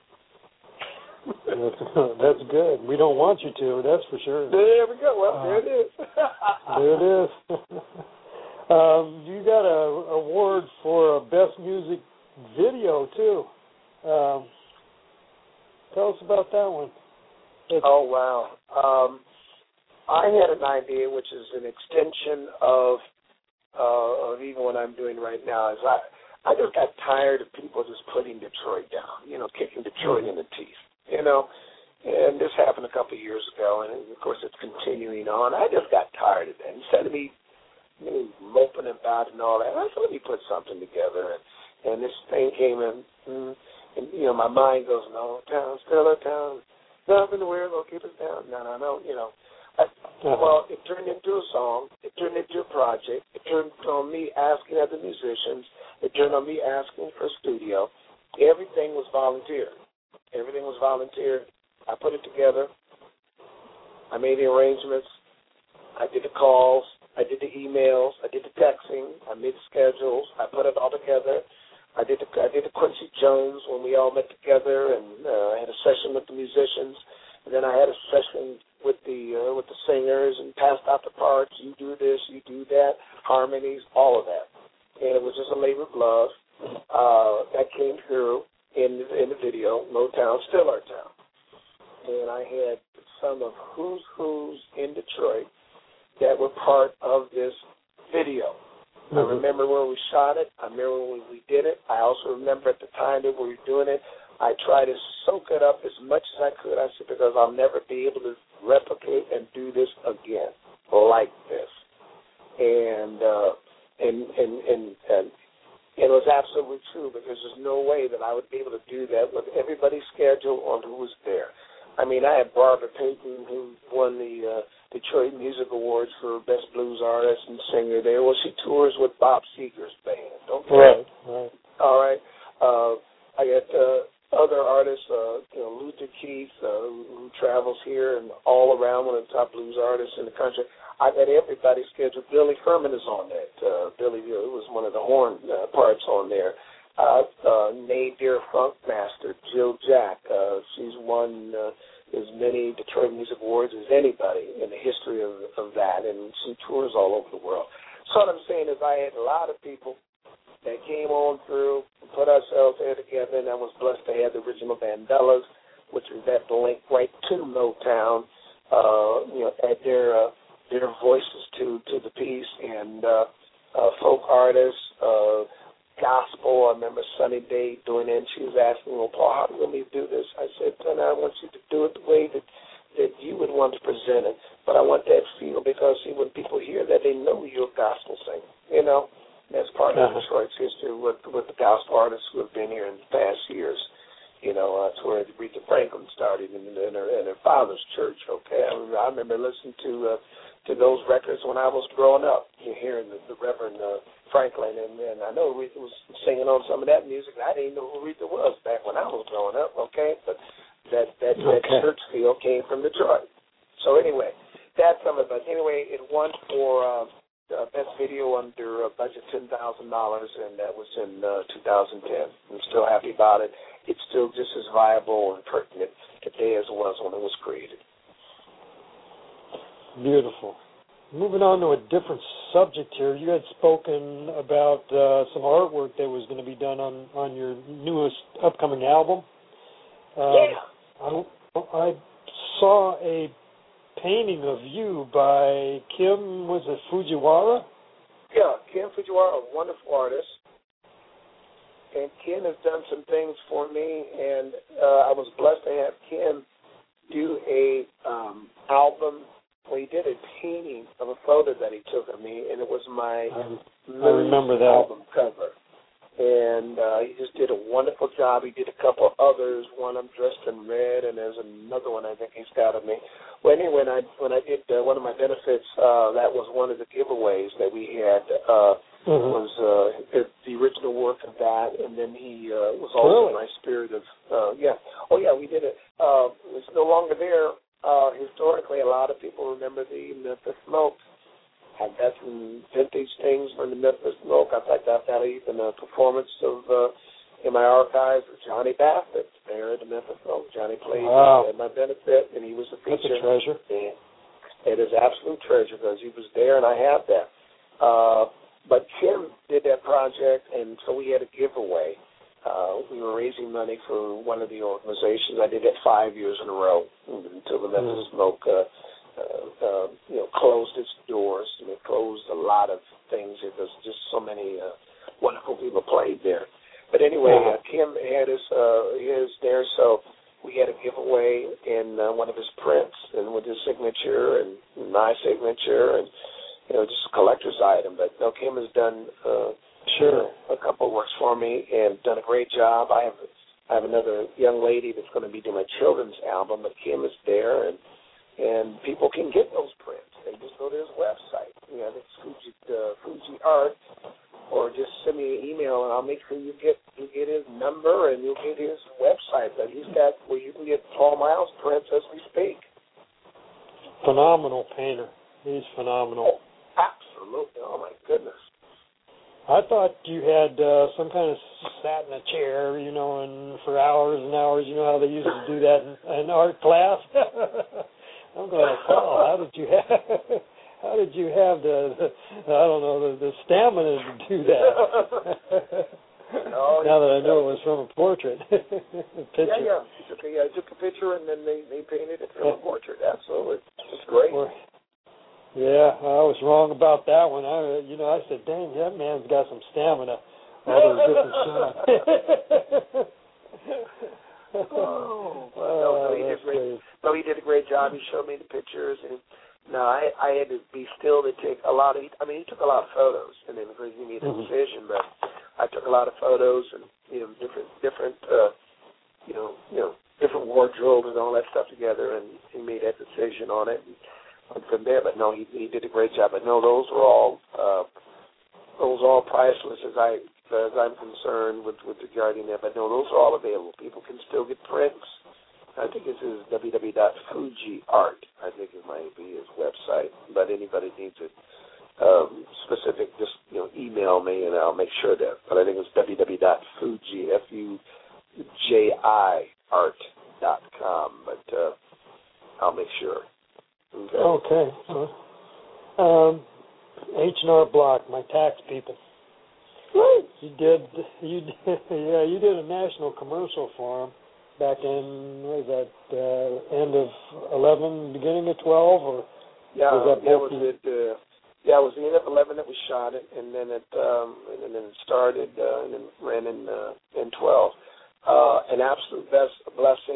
That's good. We don't want you to, that's for sure. There we go. Well, uh, there it is. There it is. um, you got an award for Best Music Video, too. Um, tell us about that one. It's oh, wow. Um, I had an idea, which is an extension of Uh, of even what I'm doing right now, is I, I just got tired of people just putting Detroit down, you know, kicking Detroit in the teeth, you know. And this happened a couple of years ago, and of course it's continuing on. I just got tired of that. Instead of me, me moping about and all that, I said, let me put something together. And, and this thing came in, mm, and, you know, my mind goes, no, town, still a town, nothing to wear, will keep us down. No, no, no, you know. I, well, it turned into a song. It turned into a project. It turned on me asking other musicians. It turned on me asking for a studio. Everything was volunteer. Everything was volunteer. I put it together. I made the arrangements. I did the calls. I did the emails. I did the texting. I made the schedules. I put it all together. I did the I did the Quincy Jones when we all met together, and uh, I had a session with the musicians. And then I had a session with the uh, with the singers and passed out the parts. You do this, you do that, harmonies, all of that. And it was just a labor of love uh, that came through in the, in the video. Motown, still our town. And I had some of who's who's in Detroit that were part of this video. Mm-hmm. I remember where we shot it. I remember when we did it. I also remember at the time that we were doing it. I tried to soak it up as much as I could. I said, because I'll never be able to replicate and do this again like this. And uh, and, and and and It was absolutely true because there's no way that I would be able to do that with everybody's schedule on who was there. I mean, I had Barbara Payton, who won the uh, Detroit Music Awards for Best Blues Artist and Singer there. Well, she tours with Bob Seger's band. Okay? Right, right. All right. Uh, I got uh, other artists, uh, you know, Luther Keith, uh, who, who travels here and all around, one of the top blues artists in the country. I got everybody scheduled. Billy Furman is on that. Uh, Billy, who was one of the horn uh, parts on there. Uh, uh, Nadir Funkmaster, Jill Jack. Uh, she's won uh, as many Detroit Music Awards as anybody in the history of, of that, and she tours all over the world. So what I'm saying is I had a lot of people that came on through and put ourselves there together, and I was blessed to have the original Vandellas, which is that link right to Motown, uh, you know, at their uh, their voices to, to the piece, and uh, uh, folk artists, uh, gospel. I remember Sunny Day doing it, and she was asking, well, Paul, how do you want me to do this? I said, Donna, I want you to do it the way that, that you would want to present it, but I want that feel because, see, when people hear that, they know you're a gospel singer, you know? That's part of Uh-huh. Detroit's history with, with the gospel artists who have been here in the past years. You know, uh, that's where Aretha Franklin started in, in, her, in her father's church, okay? I remember, I remember listening to uh, to those records when I was growing up, you hearing the, the Reverend uh, Franklin, and, and I know Aretha was singing on some of that music, and I didn't know who Aretha was back when I was growing up, okay? But that, that, Okay. that church feel came from Detroit. So anyway, that's some of it. But anyway, it won for uh, uh, Best Video under uh, budget ten thousand dollars, and that was in uh, two thousand ten. I'm still happy about it. It's still just as viable and pertinent today as it was when it was created. Beautiful. Moving on to a different subject here, you had spoken about uh, some artwork that was going to be done on, on your newest upcoming album. Um, Yeah. I, I saw a painting of you by Kim, was it Fujiwara? Yeah, Kim Fujiwara, a wonderful artist. And Kim has done some things for me, and uh, I was blessed to have Kim do a um, album where he did a painting of a photo that he took of me, and it was my I, I remember that. album cover. And uh, he just did a wonderful job. He did a couple of others. One I'm dressed in red, and there's another one I think he's got of me. Well, anyway, when I when I did uh, one of my benefits, uh, that was one of the giveaways that we had. Uh, Mm-hmm. was uh, the, the original work of that, and then he uh, was also really? my spirit of uh, yeah. Oh yeah, we did it. Uh, it's no longer there. Uh, historically, a lot of people remember the Memphis Smoke. I've got some vintage things from the Memphis Smoke. In fact, I've got even a performance of uh, in my archives of Johnny Bassett there at the Memphis Smoke. Johnny played Wow. at my benefit, and he was a That's feature. a treasure. And it is absolute treasure because he was there, and I have that. Uh, but Kim did that project, and so we had a giveaway. Uh, we were raising money for one of the organizations. I did that five years in a row until the Memphis Mm-hmm. Smoke, uh, uh, uh, you know, closed its doors. And it closed a lot of things. It was just so many uh, wonderful people played there. But anyway, Uh-huh. uh, Kim had his uh, his there, so we had a giveaway in uh, one of his prints, and with his signature and my signature, and you know, just a collector's item. But no, Kim has done. Uh, Sure. a couple of works for me and done a great job. I have I have another young lady that's going to be doing my children's album, but Kim is there, and and people can get those prints. They just go to his website. You know, it's Fuji, uh, Fuji Art, or just send me an email, and I'll make sure you get you get his number and you'll get his website. But he's got where you can get Paul Miles prints as we speak. Phenomenal painter. He's phenomenal. Oh, absolutely. Oh, my goodness. I thought you had uh, some kind of sat in a chair, you know, and for hours and hours. You know how they used to do that in, in art class. I'm going, Paul, how did you have? How did you have the, the I don't know, the, the stamina to do that? Oh, now that I know it was from a portrait. yeah, yeah. He took a, yeah, took a picture and then they, they painted it from a portrait. Absolutely, it's great. Or, yeah, I was wrong about that one. I, you know, I said, "Dang, that man's got some stamina." All those different shots. oh, oh, no, no, he did that's great. great. No, he did a great job. He showed me the pictures, and no, I, I had to be still to take a lot of. I mean, he took a lot of photos, and then because he made a Mm-hmm. decision, but I took a lot of photos and you know different different uh, you know you know different wardrobes and all that stuff together, and he made that decision on it. And went from there, but no, he he did a great job. But no, those were all uh, those are all priceless as I as I'm concerned with with regarding that. But no, those are all available. People can still get prints. I think this is w w w dot fuji art. I think it might be his website. But anybody needs it um, specific, just you know, email me and I'll make sure that. But I think it's w w w dot fuji f u j i art dot com. But uh, I'll make sure. Okay. Okay. Uh, um, H and R Block, my tax people. Right. You did. You did, yeah. You did a national commercial for them. Back in, what was that, uh, end of eleven, beginning of twelve, or yeah, was that yeah, was it? Uh, yeah, it was the end of eleven that we shot it, and then it, um, and then it started, uh, and then ran in uh, in twelve. Uh, an absolute best blessing.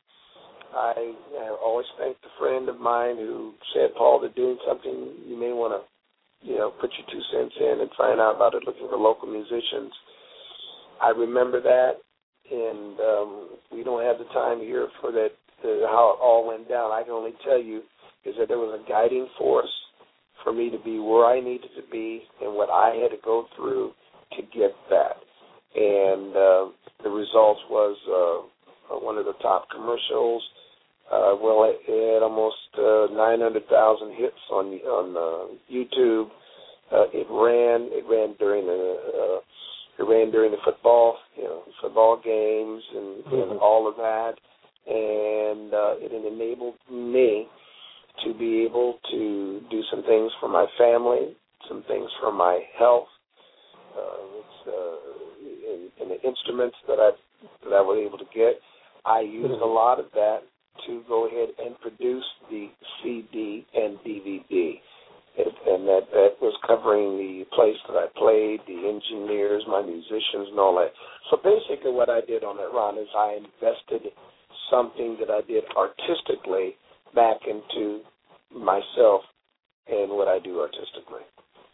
I, I always thanked a friend of mine who said, "Paul, they're doing something. You may want to, you know, put your two cents in and find out about it. Looking for local musicians." I remember that. And um, we don't have the time here for that, uh, how it all went down. I can only tell you is that there was a guiding force for me to be where I needed to be and what I had to go through to get that. And uh, the results was uh, one of the top commercials. Uh, well, it had almost uh, nine hundred thousand hits on on uh, YouTube. Uh, it ran. It ran during the. Uh, It ran during the football, you know, football games and, mm-hmm. and all of that, and uh, it enabled me to be able to do some things for my family, some things for my health, uh, it's, uh, and, and the instruments that I that I was able to get. I used mm-hmm. a lot of that to go ahead and produce the C D and D V D. It, and that, that was covering the place that I played, the engineers, my musicians, and all that. So basically what I did on that, Ron, is I invested something that I did artistically back into myself and what I do artistically.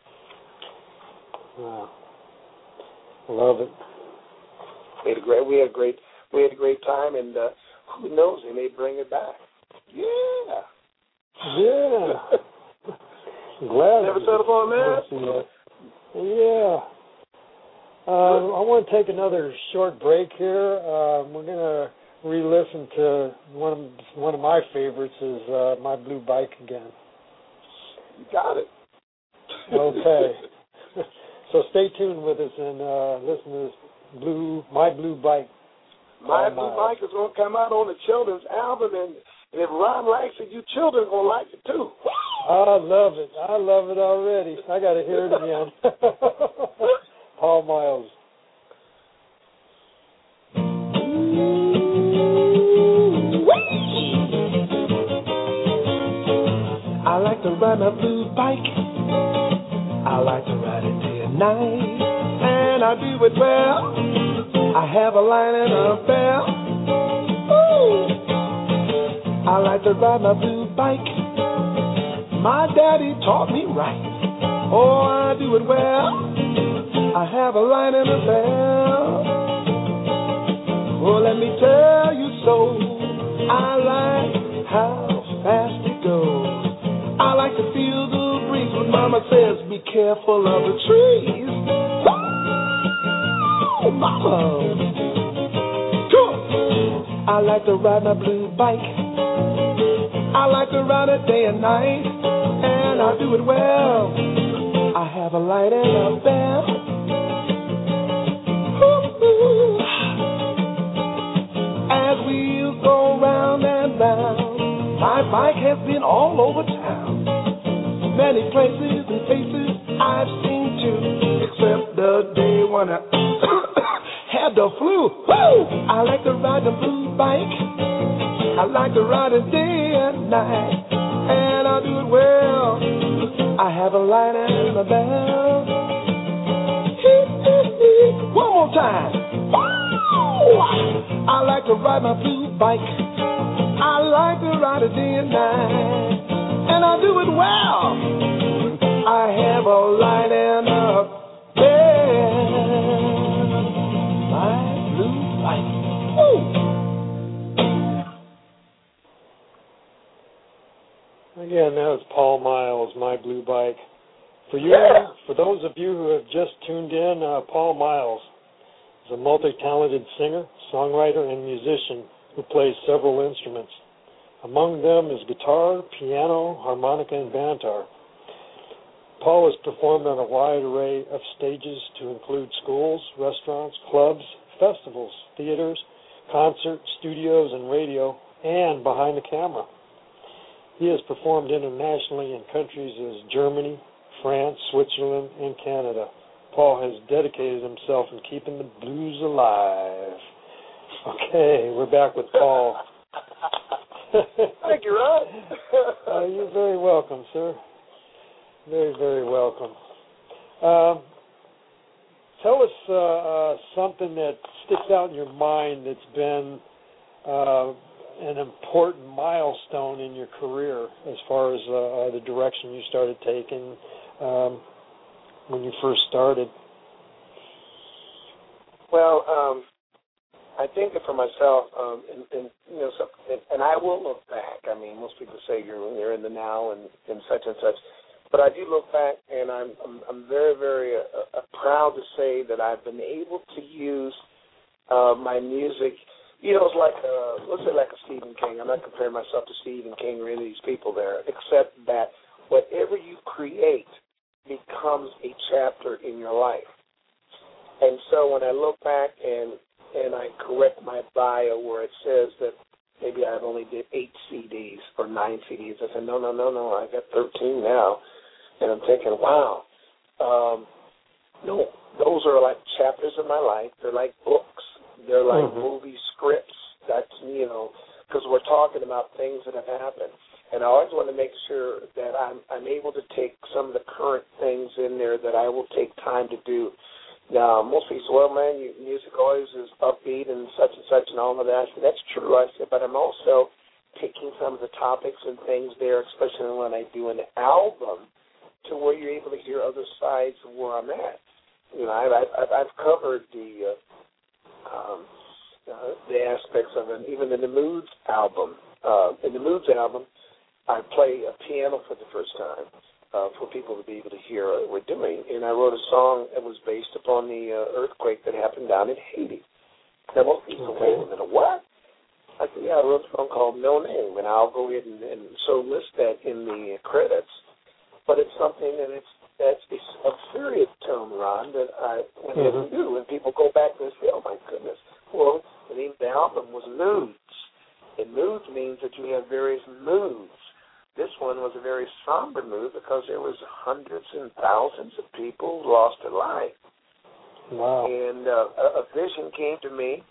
Wow. Love it. We had a great, we had a great, we had a great time, and uh, who knows, they may bring it back. Yeah. Yeah. Glad. Never settled on that? Yeah. Uh, I want to take another short break here. Uh, we're going to re-listen to one of one of my favorites is uh, My Blue Bike again. You got it. Okay. So stay tuned with us and uh, listen to this Blue My Blue Bike. My Blue Bike is going to come out on the children's album, and, and if Ron likes it, you children are going to like it too. I love it. I love it already. I got to hear it again. Paul Miles. I like to ride my blue bike. I like to ride it day and night, and I do it well. I have a line and a bell. Ooh. I like to ride my blue bike. My daddy taught me right. Oh, I do it well. I have a line and a bell. Oh, let me tell you so. I like how fast it goes. I like to feel the breeze when Mama says, be careful of the trees. Oh, Mama. Cool. I like to ride my blue bike. I like to ride it day and night, and I do it well. I have a light and a bell. Ooh. As we go round and round, my bike has been all over town. Many places and faces I've seen too, except the day when I had the flu. Woo! I like to ride the blue bike. I like to ride it day and night, and I do it well. I have a light and a bell. One more time. I like to ride my blue bike. I like to ride it day and night, and I do it well. I have a light and a bell. Again, that was Paul Miles, My Blue Bike. For you, Yeah. for those of you who have just tuned in, uh, Paul Miles is a multi-talented singer, songwriter, and musician who plays several instruments. Among them is guitar, piano, harmonica, and bantar. Paul has performed on a wide array of stages to include schools, restaurants, clubs, festivals, theaters, concerts, studios, and radio, and behind the camera. He has performed internationally in countries as Germany, France, Switzerland, and Canada. Paul has dedicated himself in keeping the blues alive. Okay, we're back with Paul. Thank you, Ron. uh, you're very welcome, sir. Very, very welcome. Um, tell us uh, uh, something that sticks out in your mind that's been uh, an important milestone in your career as far as uh, the direction you started taking um, when you first started. Well, um, I think that for myself, um, and, and you know, so, and, and I will look back. I mean, most people say you're you're in the now and, and such and such. But I do look back, and I'm I'm, I'm very, very uh, uh, proud to say that I've been able to use uh, my music. You know, it's like uh, let's say like a Stephen King. I'm not comparing myself to Stephen King or any of these people there, except that whatever you create becomes a chapter in your life. And so when I look back and and I correct my bio where it says that maybe I've only did eight C Ds or nine C Ds, I said no, no, no, no, I got thirteen now. And I'm thinking, wow, um, no, those are like chapters of my life. They're like books. They're like mm-hmm. movie scripts. That's, you know, because we're talking about things that have happened. And I always want to make sure that I'm, I'm able to take some of the current things in there that I will take time to do. Now, most people say, well, man, you, music always is upbeat and such and such and all of that. I said, that's true. I said, but I'm also taking some of the topics and things there, especially when I do an album, to where you're able to hear other sides of where I'm at. You know, I've, I've, I've covered the uh, um, uh, the aspects of it, even in the Moods album. Uh, in the Moods album, I play a piano for the first time uh, for people to be able to hear what we're doing. And I wrote a song that was based upon the uh, earthquake that happened down in Haiti. Now, most people say, wait a minute, what? I said, yeah, I wrote a song called No Name, and I'll go ahead and, and so list that in the credits. But it's something that it's that's a serious tone, Ron, that I whenever mm-hmm. do. And people go back and say, oh, my goodness. Well, the name of the album was Moods. And moods means that you have various moods. This one was a very somber mood because there was hundreds and thousands of people who lost their life. Wow. And uh, a, a vision came to me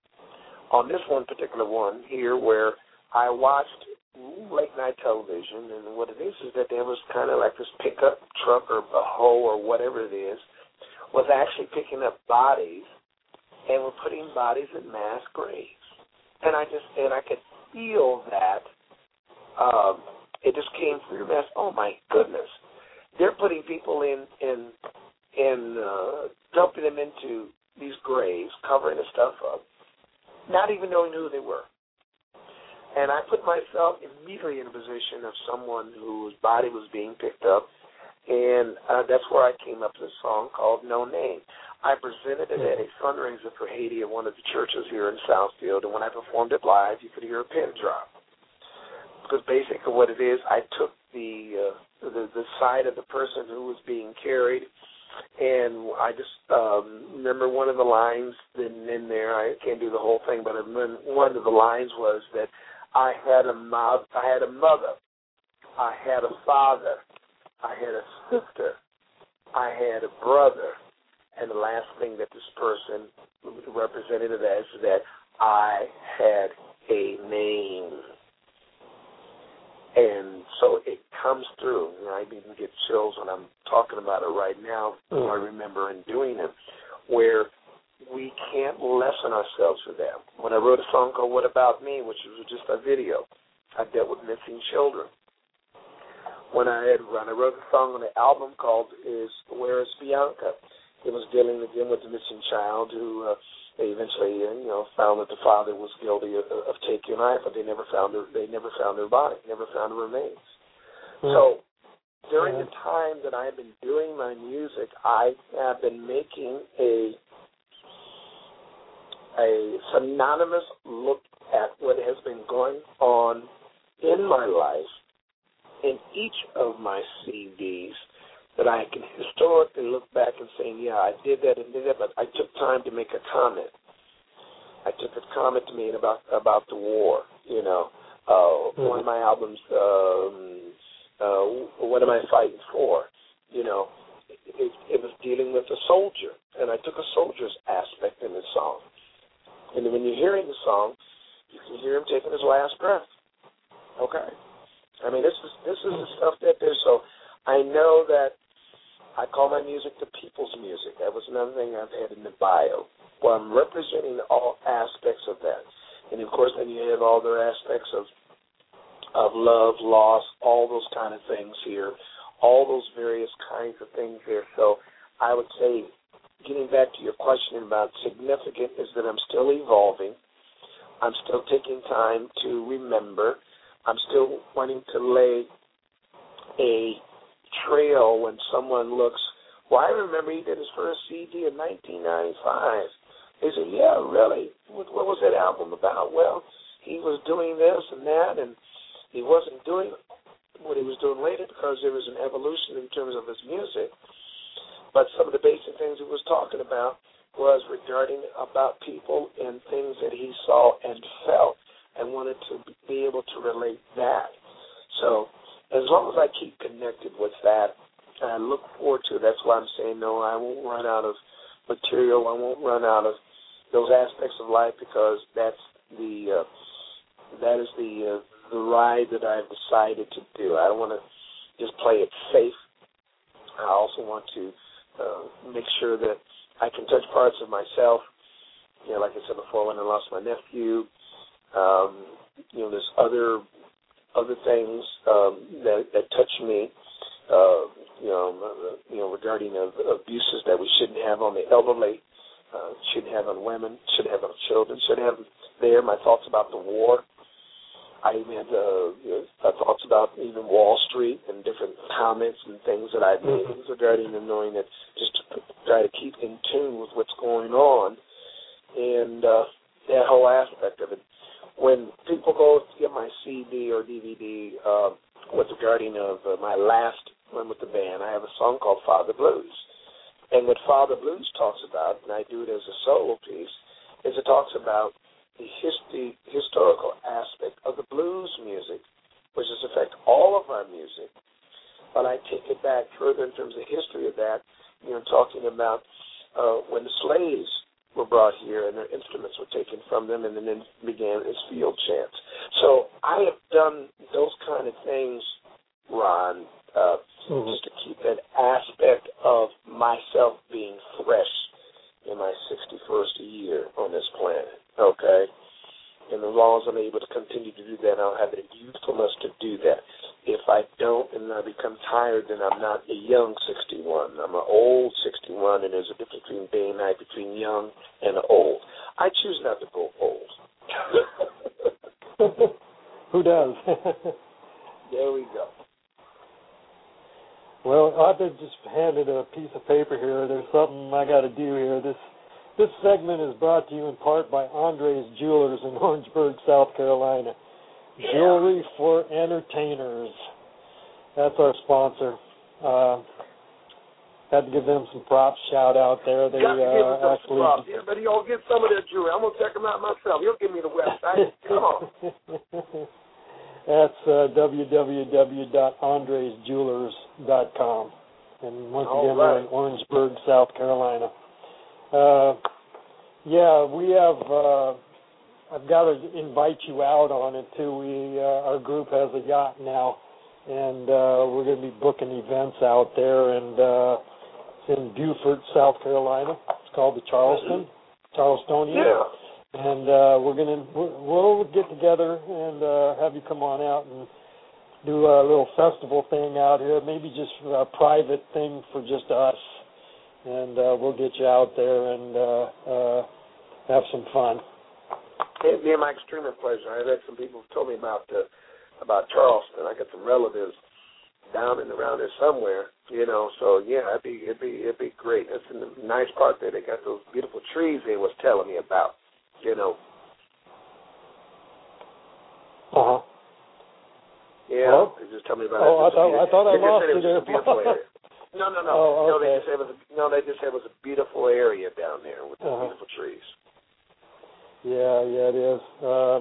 on this one particular one here where I watched late-night television, and what it is is that there was kind of like this pickup truck or a hoe or whatever it is was actually picking up bodies and were putting bodies in mass graves. And I just, and I could feel that. Um, it just came through me. Oh, my goodness. They're putting people in, in, in uh, dumping them into these graves, covering the stuff up, not even knowing who they were. And I put myself immediately in a position of someone whose body was being picked up, and uh, that's where I came up with a song called No Name. I presented it at a fundraiser for Haiti at one of the churches here in Southfield, and when I performed it live, you could hear a pin drop. Because basically what it is, I took the, uh, the the side of the person who was being carried, and I just um, remember one of the lines in, in there. I can't do the whole thing, but one of the lines was that I had a mother, I had a mother, I had a father, I had a sister, I had a brother, and the last thing that this person represented it as is that I had a name. And so it comes through. You know, I even get chills when I'm talking about it right now. Mm. I remember in doing it, where we can't lessen ourselves for that. When I wrote a song called What About Me, which was just a video, I dealt with missing children. When I had when I wrote a song on the album called Is Where Is Bianca, it was dealing again with the missing child who uh, they eventually uh, you know found that the father was guilty of, of taking a knife, but they never found her. They never found her body, never found her remains. So during the time that I've been doing my music, I have been making a a synonymous look at what has been going on in my life in each of my C Ds, that I can historically look back and say, yeah, I did that and did that, but I took time to make a comment. I took a comment to me about about the war, you know. Uh, mm-hmm. One of my albums, um, uh, What Am I Fighting For? You know, it, it was dealing with a soldier, and I took a soldier's aspect in the song. And when you're hearing the song, you can hear him taking his last breath. Okay? I mean, this is this is the stuff that there's. So I know that I call my music the people's music. That was another thing I've had in the bio, where I'm representing all aspects of that. And, of course, then you have all the aspects of of love, loss, all those kind of things here, all those various kinds of things here. So I would say, getting back to your question about significant, is that I'm still evolving. I'm still taking time to remember. I'm still wanting to lay a trail when someone looks, well, I remember he did his first C D in nineteen ninety-five. They said, yeah, really? What, what was that album about? Well, he was doing this and that, and he wasn't doing what he was doing later because there was an evolution in terms of his music. But some of the basic things he was talking about was regarding about people and things that he saw and felt and wanted to be able to relate that. So as long as I keep connected with that, I look forward to it. That's why I'm saying, no, I won't run out of material. I won't run out of those aspects of life, because that's the uh, that is the uh, the ride that I've decided to do. I don't want to just play it safe. I also want to uh, make sure that I can touch parts of myself. You know, like I said before, when I lost my nephew, um, you know, there's other other things um, that that touch me. Uh, you know, uh, you know, regarding of abuses that we shouldn't have on the elderly. Uh, shouldn't have on women, shouldn't have on children, shouldn't have there. My thoughts about the war. I even had uh, you know, my thoughts about even Wall Street and different comments and things that I made mm-hmm. regarding and knowing that just to try to keep in tune with what's going on and uh, that whole aspect of it. When people go to get my C D or D V D uh, with regarding of uh, my last one with the band, I have a song called Father Blues. And what Father Blues talks about, and I do it as a solo piece, is it talks about the history, historical aspect of the blues music, which has affected all of our music. But I take it back further in terms of the history of that, you know, talking about uh, when the slaves were brought here and their instruments were taken from them, and then began as field chants. So I have done those kind of things, Ron, Uh, mm-hmm. just to keep that aspect of myself being fresh in my sixty-first year on this planet, okay? And as long as I'm able to continue to do that, I'll have the youthfulness to do that. If I don't and I become tired, then I'm not a young sixty-one. I'm an old sixty-one, and there's a difference between day and night, between young and old. I choose not to go old. Who does? There we go. Well, I've been just handed a piece of paper here. There's something I got to do here. This this segment is brought to you in part by Andre's Jewelers in Orangeburg, South Carolina. Yeah. Jewelry for entertainers. That's our sponsor. Uh, had to give them some props. Shout out there. They Got to give uh, them actually. Some props. Everybody, y'all get some of their jewelry. I'm gonna check them out myself. You'll give me the website. Come on. That's uh, w w w dot andres jewelers dot com. And once All again, right. we're in Orangeburg, South Carolina. Uh, yeah, we have, uh, I've got to invite you out on it, too. We, uh, our group has a yacht now, and uh, we're going to be booking events out there. And uh, it's in Beaufort, South Carolina. It's called the Charleston, Charlestonia. Yeah. And uh, we're gonna we'll get together and uh, have you come on out and do a little festival thing out here. Maybe just a private thing for just us, and uh, we'll get you out there and uh, uh, have some fun. It'd be my extreme pleasure. I've had some people told me about uh, about Charleston. I got some relatives down and around there somewhere, you know. So yeah, it'd be it'd be it'd be great. That's in the nice part there. They got those beautiful trees they was telling me about, you know. Uh huh. Yeah, well, they just tell me about. Oh, it. I thought I thought I they lost just said you it was there. a beautiful area. No, no, no. Oh, No, they okay. just said it was a, no, they just said it was a beautiful area down there with the Uh-huh. beautiful trees. Yeah, yeah, it is. Uh,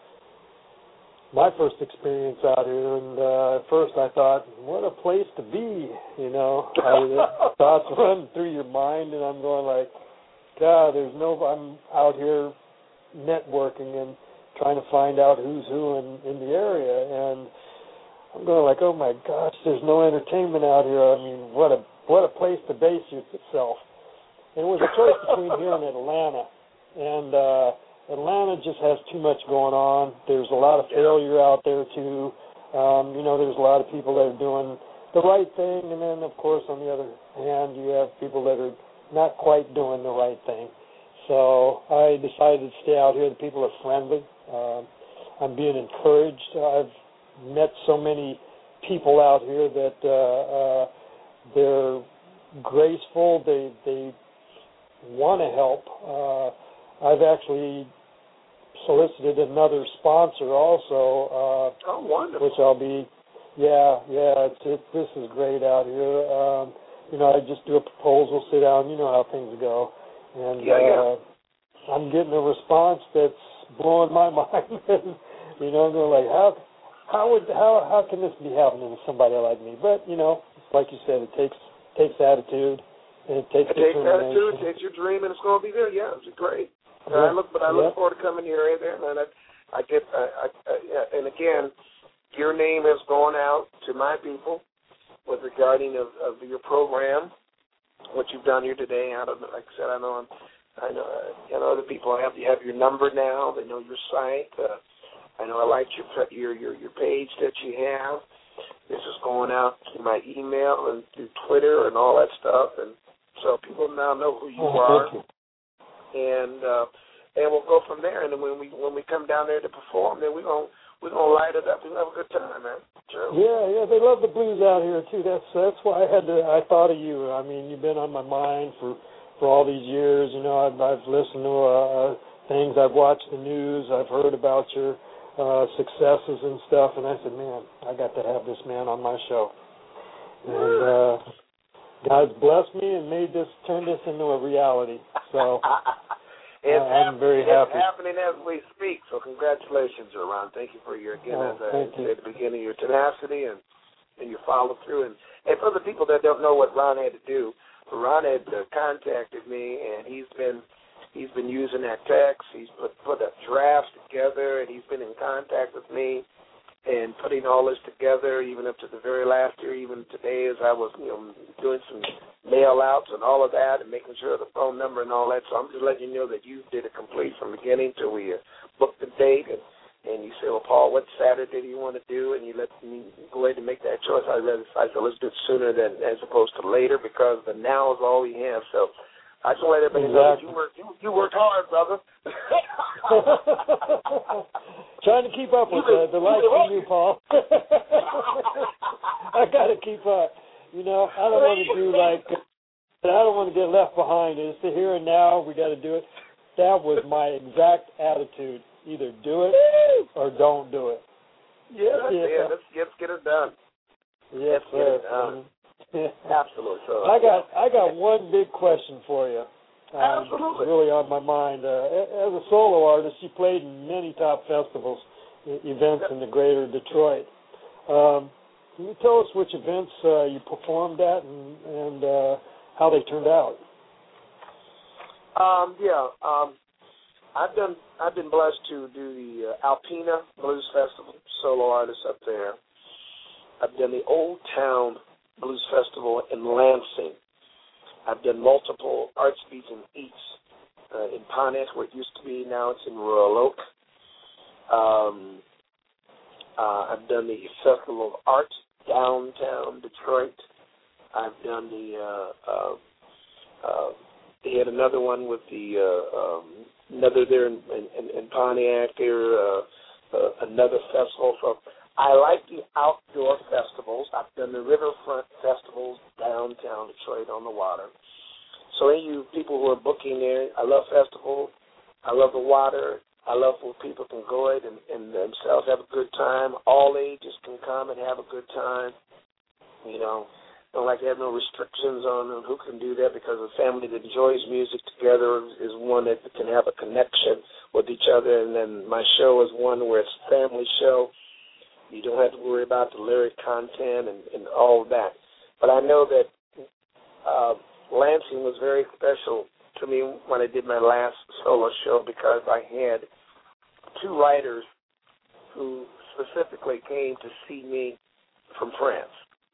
my first experience out here, and uh, at first I thought, what a place to be, you know. I, the thoughts run through your mind, and I'm going like, God, there's no, I'm out here networking and trying to find out who's who in, in the area, and I'm going like, oh my gosh, there's no entertainment out here. I mean, what a what a place to base yourself. And it was a choice between here and Atlanta, and uh, Atlanta just has too much going on. There's a lot of failure out there too. Um, you know, there's a lot of people that are doing the right thing, and then of course on the other hand, you have people that are not quite doing the right thing. So I decided to stay out here. The people are friendly. Uh, I'm being encouraged. I've met so many people out here that uh, uh, they're graceful. They they want to help. Uh, I've actually solicited another sponsor also. Uh, Oh, wonderful! Which I'll be. Yeah, yeah. It's it, this is great out here. Um, you know, I just do a proposal, sit down. You know how things go, and Yeah, yeah. uh, I'm getting a response that's blowing my mind. You know, I'm going like, how, how would, how, how can this be happening to somebody like me? But you know, like you said, it takes takes attitude, and it takes It takes determination. attitude, it takes your dream, and it's going to be there. Yeah, it's great. And Yeah, I look, but I look yeah. forward to coming here right there, and I, I get, I, I, I, yeah, and again, your name has gone out to my people with regarding of, of your program, what you've done here today. I don't know, like I said, I know, I'm, I know, uh, you know, other people have you have your number now. They know your site. Uh, I know I like your your your your page that you have. This is going out through my email and through Twitter and all that stuff, and so people now know who you Oh, are. thank you. And uh, and we'll go from there. And then when we when we come down there to perform, then we're gonna we're gonna light it up and have a good time, man. Sure. Yeah, yeah, they love the blues out here too. That's that's why I had to. I thought of you. I mean, you've been on my mind for for all these years. You know, I've, I've listened to uh, things. I've watched the news. I've heard about your uh, successes and stuff. And I said, man, I got to have this man on my show. And uh, God's blessed me and made this turn this into a reality. So. It's, Uh, I'm very it's happy. happening as we speak, so congratulations, Ron. Thank you for your, again, Oh, as I thank you. said at the beginning, your tenacity and, and your follow-through. And, and for the people that don't know what Ron had to do, Ron had uh, contacted me, and he's been he's been using that text. He's put, put a drafts together, and he's been in contact with me and putting all this together, even up to the very last year, even today as I was, you know, doing some mail-outs and all of that and making sure the phone number and all that. So I'm just letting you know that you did it complete from beginning till we uh, booked the date. And, and you say, well, Paul, what Saturday do you want to do? And you let me go ahead and make that choice. I rather I said, let's do it sooner than as opposed to later because the now is all we have. So I just want to let everybody know that you worked, you, you worked hard, brother. Trying to keep up with uh, the life from you, Paul. I got to keep up. You know, I don't want to do like, I don't want to get left behind. It's the here and now. We got to do it. That was my exact attitude. Either do it or don't do it. Yeah, that's yeah. it. Let's, let's get it done. Yes, let's get sir. it done. Absolutely. So, I got, I got one big question for you. Um, Absolutely. It's really on my mind. Uh, as a solo artist, you played in many top festivals, events in the greater Detroit. Um, can you tell us which events uh, you performed at and, and uh, how they turned out? Um, yeah, um, I've done. I've been blessed to do the uh, Alpena Blues Festival, solo artist up there. I've done the Old Town Blues Festival in Lansing. I've done multiple Arts Beats and Eats uh, in Pontiac, where it used to be. Now it's in Royal Oak. Um, uh, I've done the Festival of Art downtown Detroit. I've done the, uh, uh, uh, they had another one with the, uh, um, another there in, in, in Pontiac there, uh, uh, another festival. So I like the outdoor festivals. I've done the riverfront festivals downtown Detroit on the water. So any of you people who are booking there, I love festivals. I love the water. I love where people can go it and, and themselves have a good time. All ages can come and have a good time. You know, don't like to have no restrictions on who can do that, because a family that enjoys music together is one that can have a connection with each other. And then my show is one where it's a family show. You don't have to worry about the lyric content and, and all of that. But I know that uh, Lansing was very special to me when I did my last solo show, because I had two writers who specifically came to see me from France.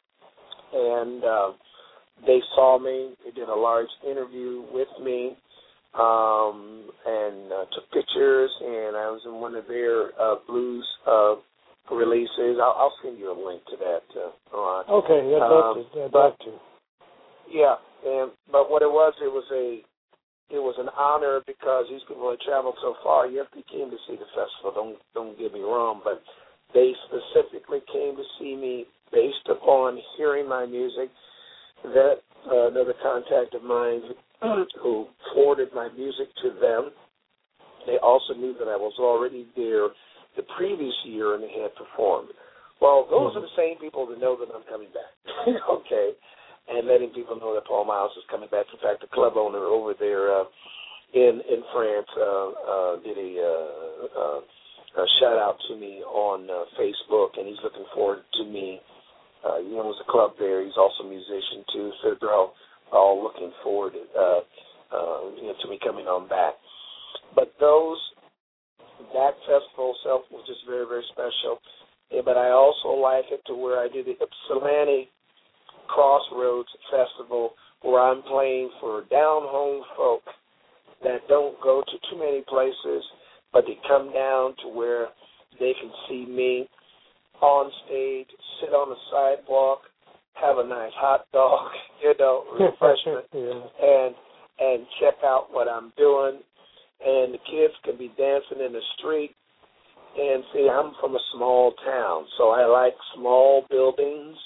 And uh, they saw me. They did a large interview with me um, and uh, took pictures, and I was in one of their uh, blues uh, releases. I'll, I'll send you a link to that, uh, Ron. Okay, I'd love um, to. I'd but, love to. Yeah, and but what it was, it was a it was an honor, because these people had traveled so far. Yes, they came to see the festival. Don't don't get me wrong, but they specifically came to see me based upon hearing my music. That uh, another contact of mine who forwarded my music to them. They also knew that I was already there the previous year and they had performed. Well, those mm-hmm. are the same people that know that I'm coming back. Okay. And letting people know that Paul Miles is coming back. In fact, the club owner over there uh, in in France uh, uh, did a, uh, uh, a shout out to me on uh, Facebook, and he's looking forward to me. Uh, he owns a club there. He's also a musician too, so they're all, all looking forward uh, uh, you know, to me coming on back. But those that festival itself was just very very special. Yeah, but I also like it to where I did the Ypsilanti Crossroads Festival, where I'm playing for down-home folk that don't go to too many places, but they come down to where they can see me on stage, sit on the sidewalk, have a nice hot dog, you know, refreshment, yeah. and and check out what I'm doing. And the kids can be dancing in the street. And see, I'm from a small town, so I like small buildings.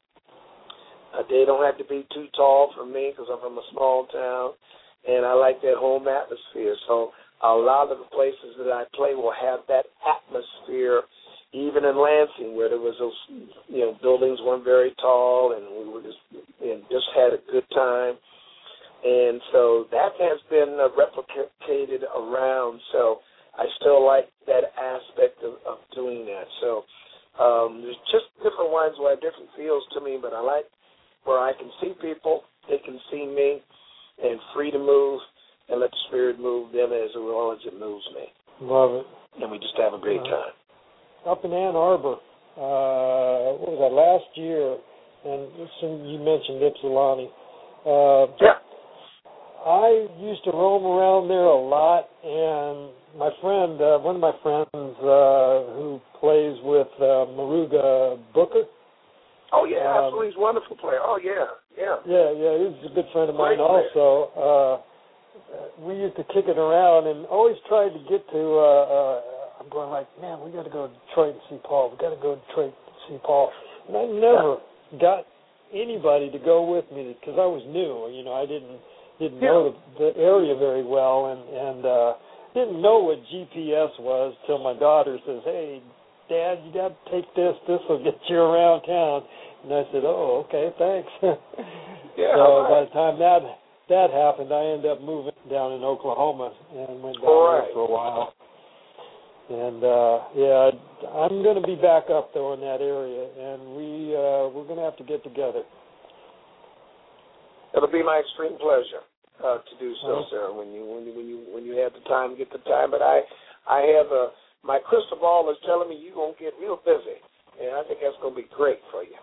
Uh, they don't have to be too tall for me because I'm from a small town, and I like that home atmosphere. So a lot of the places that I play will have that atmosphere, even in Lansing, where there was those, you know, buildings weren't very tall, and we were just and just had a good time. And so that has been uh, replicated around. So I still like that aspect of, of doing that. So um, there's just different ones who have different feels to me, but I like where I can see people, they can see me, and free to move, and let the Spirit move them as well as it moves me. Love it. And we just have a great uh, time. Up in Ann Arbor, uh, what was that, last year, and you mentioned Ypsilanti. Uh, yeah. I used to roam around there a lot, and my friend, uh, one of my friends uh, who plays with uh, Maruga Booker. Oh, yeah, um, absolutely. He's a wonderful player. Oh, yeah, yeah. Yeah, yeah, he's a good friend of mine Great also. Uh, we used to kick it around and always tried to get to, uh, uh, I'm going like, man, we got to go to Detroit and see Paul. We got to go to Detroit and see Paul. And I never yeah. got anybody to go with me because I was new. You know, I didn't didn't yeah. know the, the area very well, and, and uh, didn't know what G P S was till my daughter says, hey, Dad, you got to take this. This will get you around town. And I said, oh, okay, thanks. Yeah, so right. by the time that that happened, I ended up moving down in Oklahoma and went down right. there for a while. And, uh, yeah, I'm going to be back up, though, in that area, and we, uh, we're going to have to get together. It'll be my extreme pleasure uh, to do so, uh-huh. sir, when you, when you when you when you have the time, get the time. But I I have a my crystal ball is telling me you're going to get real busy, and I think that's going to be great for you.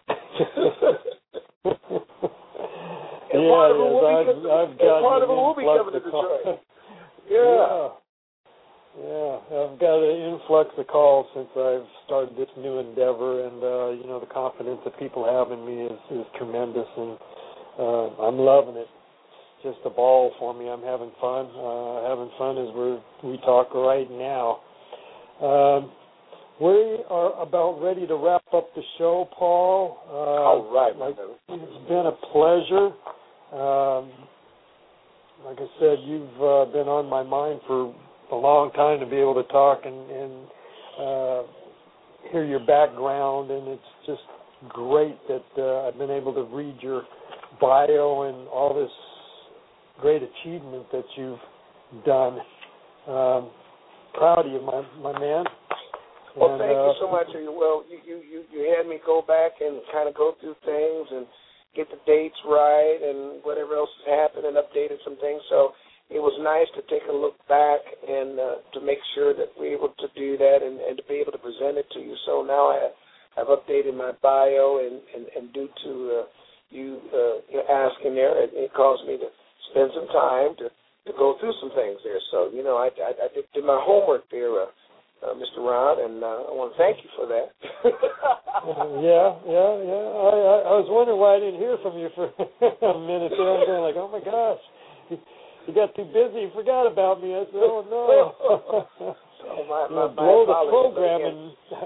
and yeah, part of it yes, will I've, be, I've got part of it an will be coming to Detroit. yeah. yeah. Yeah, I've got an influx of calls since I've started this new endeavor, and, uh, you know, the confidence that people have in me is, is tremendous, and uh, I'm loving it. It's just a ball for me. I'm having fun. Uh, having fun as we're, we talk right now. Um, We are about ready to wrap up the show, Paul. Uh, All right, my like, brother. It's been a pleasure. Um, like I said, you've uh, been on my mind for a long time to be able to talk and, and uh, hear your background, and it's just great that uh, I've been able to read your bio and all this great achievement that you've done. Um, proud of you, my, my man. Well, and, thank uh, you so much. Well, you, you, you, you had me go back and kind of go through things and get the dates right and whatever else has happened and updated some things. So it was nice to take a look back and uh, to make sure that we're able to do that and, and to be able to present it to you. So now I have updated my bio, and, and, and due to uh, you uh, asking there, it, it caused me to spend some time to, to go through some things there. So, you know, I, I, I did, did my homework there, uh, Uh, Mister Ron, and uh, I want to thank you for that. uh, yeah, yeah, yeah. I, I, I was wondering why I didn't hear from you for a minute there. I'm going like, oh my gosh, you, you got too busy, you forgot about me. I said, oh no. so my, my, you blow my the program and.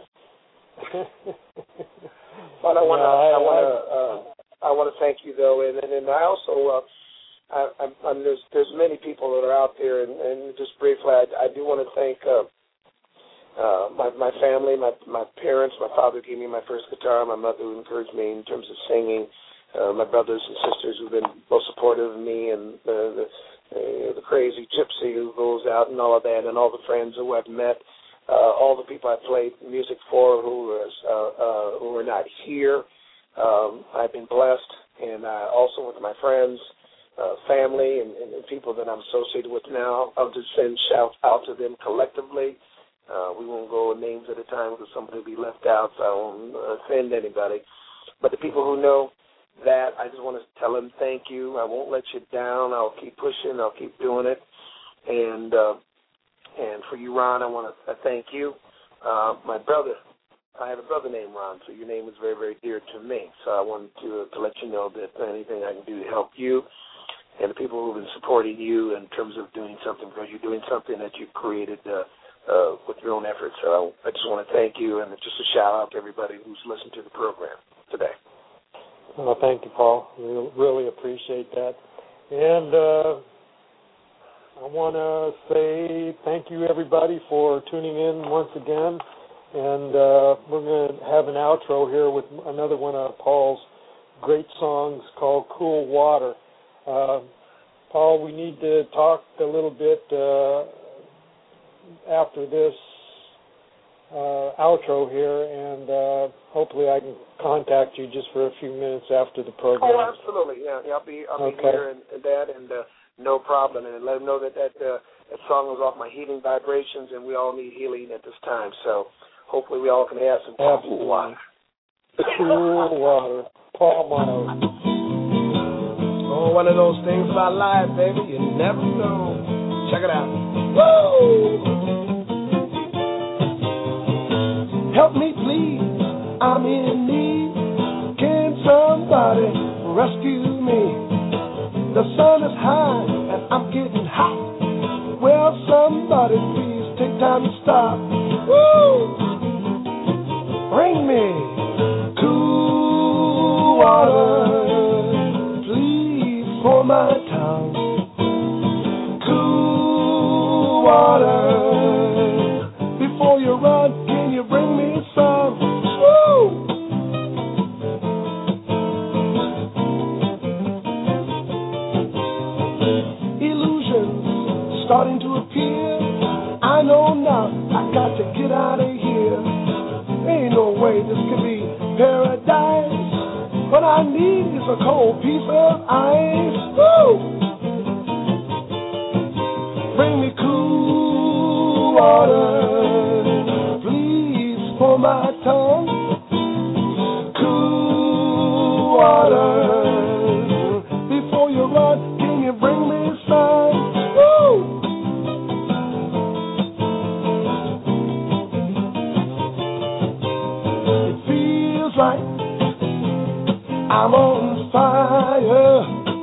but I want to, no, I, I want to, uh, I want to thank you though, and and, and I also, uh, I, I'm, I'm, there's there's many people that are out there, and, and just briefly, I, I do want to thank. Uh, Uh, my my family, my my parents, my father gave me my first guitar, my mother who encouraged me in terms of singing, uh, my brothers and sisters who've been most supportive of me, and the the, uh, the crazy gypsy who goes out and all of that, and all the friends who I've met, uh, all the people I played music for who is, uh, uh, who are not here. Um, I've been blessed, and uh, also with my friends, uh, family, and, and, and people that I'm associated with now. I'll just send shout out to them collectively. Uh, we won't go names at a time because somebody will be left out, so I won't offend anybody. But the people who know that, I just want to tell them thank you. I won't let you down. I'll keep pushing. I'll keep doing it. And uh, and for you, Ron, I want to thank you. Uh, my brother, I have a brother named Ron, so your name is very, very dear to me. So I wanted to, to let you know that anything I can do to help you and the people who have been supporting you in terms of doing something, because you're doing something that you've created uh, Uh, with your own efforts. So I, I just want to thank you, and just a shout-out to everybody who's listened to the program today. Well, thank you, Paul. We really appreciate that. And uh, I want to say thank you, everybody, for tuning in once again. And uh, we're going to have an outro here with another one of Paul's great songs called Cool Water. Uh, Paul, we need to talk a little bit uh, after this uh, outro here, and uh, hopefully I can contact you just for a few minutes after the program. Oh, absolutely. Yeah, yeah I'll be I'll okay. be here and, and that, and uh, no problem. And let them know that that, uh, that song was off my Healing Vibrations, and we all need healing at this time. So hopefully we all can have some cool water. Cool water. Paul Miles. Oh, one of those things about life, baby. You never know. Check it out. Woo! Help me, please. I'm in need. Can somebody rescue me? The sun is high and I'm getting hot. Well, somebody please take time to stop. Woo! Bring me cool water, please, for my town. Cool water. Before you run, can you bring me some? Woo! Illusions starting to appear. I know now I got to get out of here. Ain't no way this could be paradise. What I need is a cold piece of ice. Woo! Bring me cool water, please, for my tongue. Cool water. Before you run, can you bring me some? Woo! It feels like I'm on fire.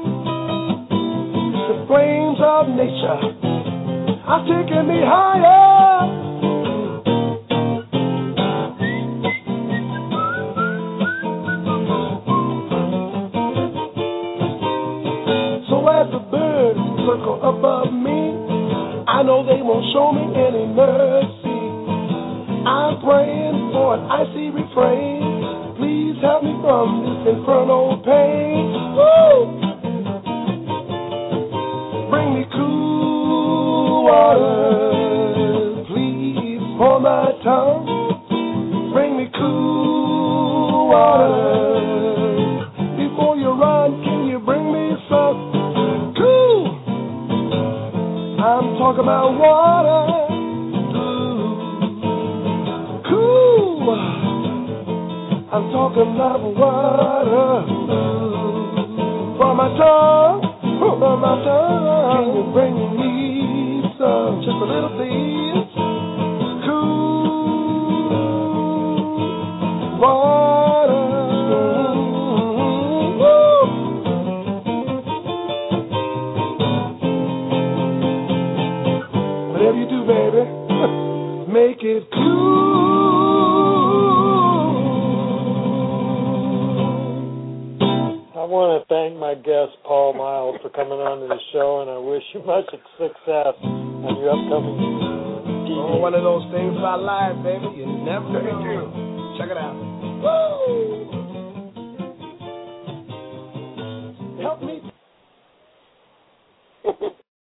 The flames of nature are taking me higher. icy refrain. Please help me from this infernal pain. Woo! Bring me cool water, please, for my tongue. Bring me cool water. Before you run, can you bring me some cool? I'm talking about water. Cool. I'm talking about water. For my tongue, for my tongue. Can you bring me some, just a little bit? Cool water. Whatever you do, baby, make it cool. I want to thank my guest, Paul Miles, for coming on to the show, and I wish you much success on your upcoming T V. Oh, one of those things about life, baby. You never know. Check it out. Woo! Help me.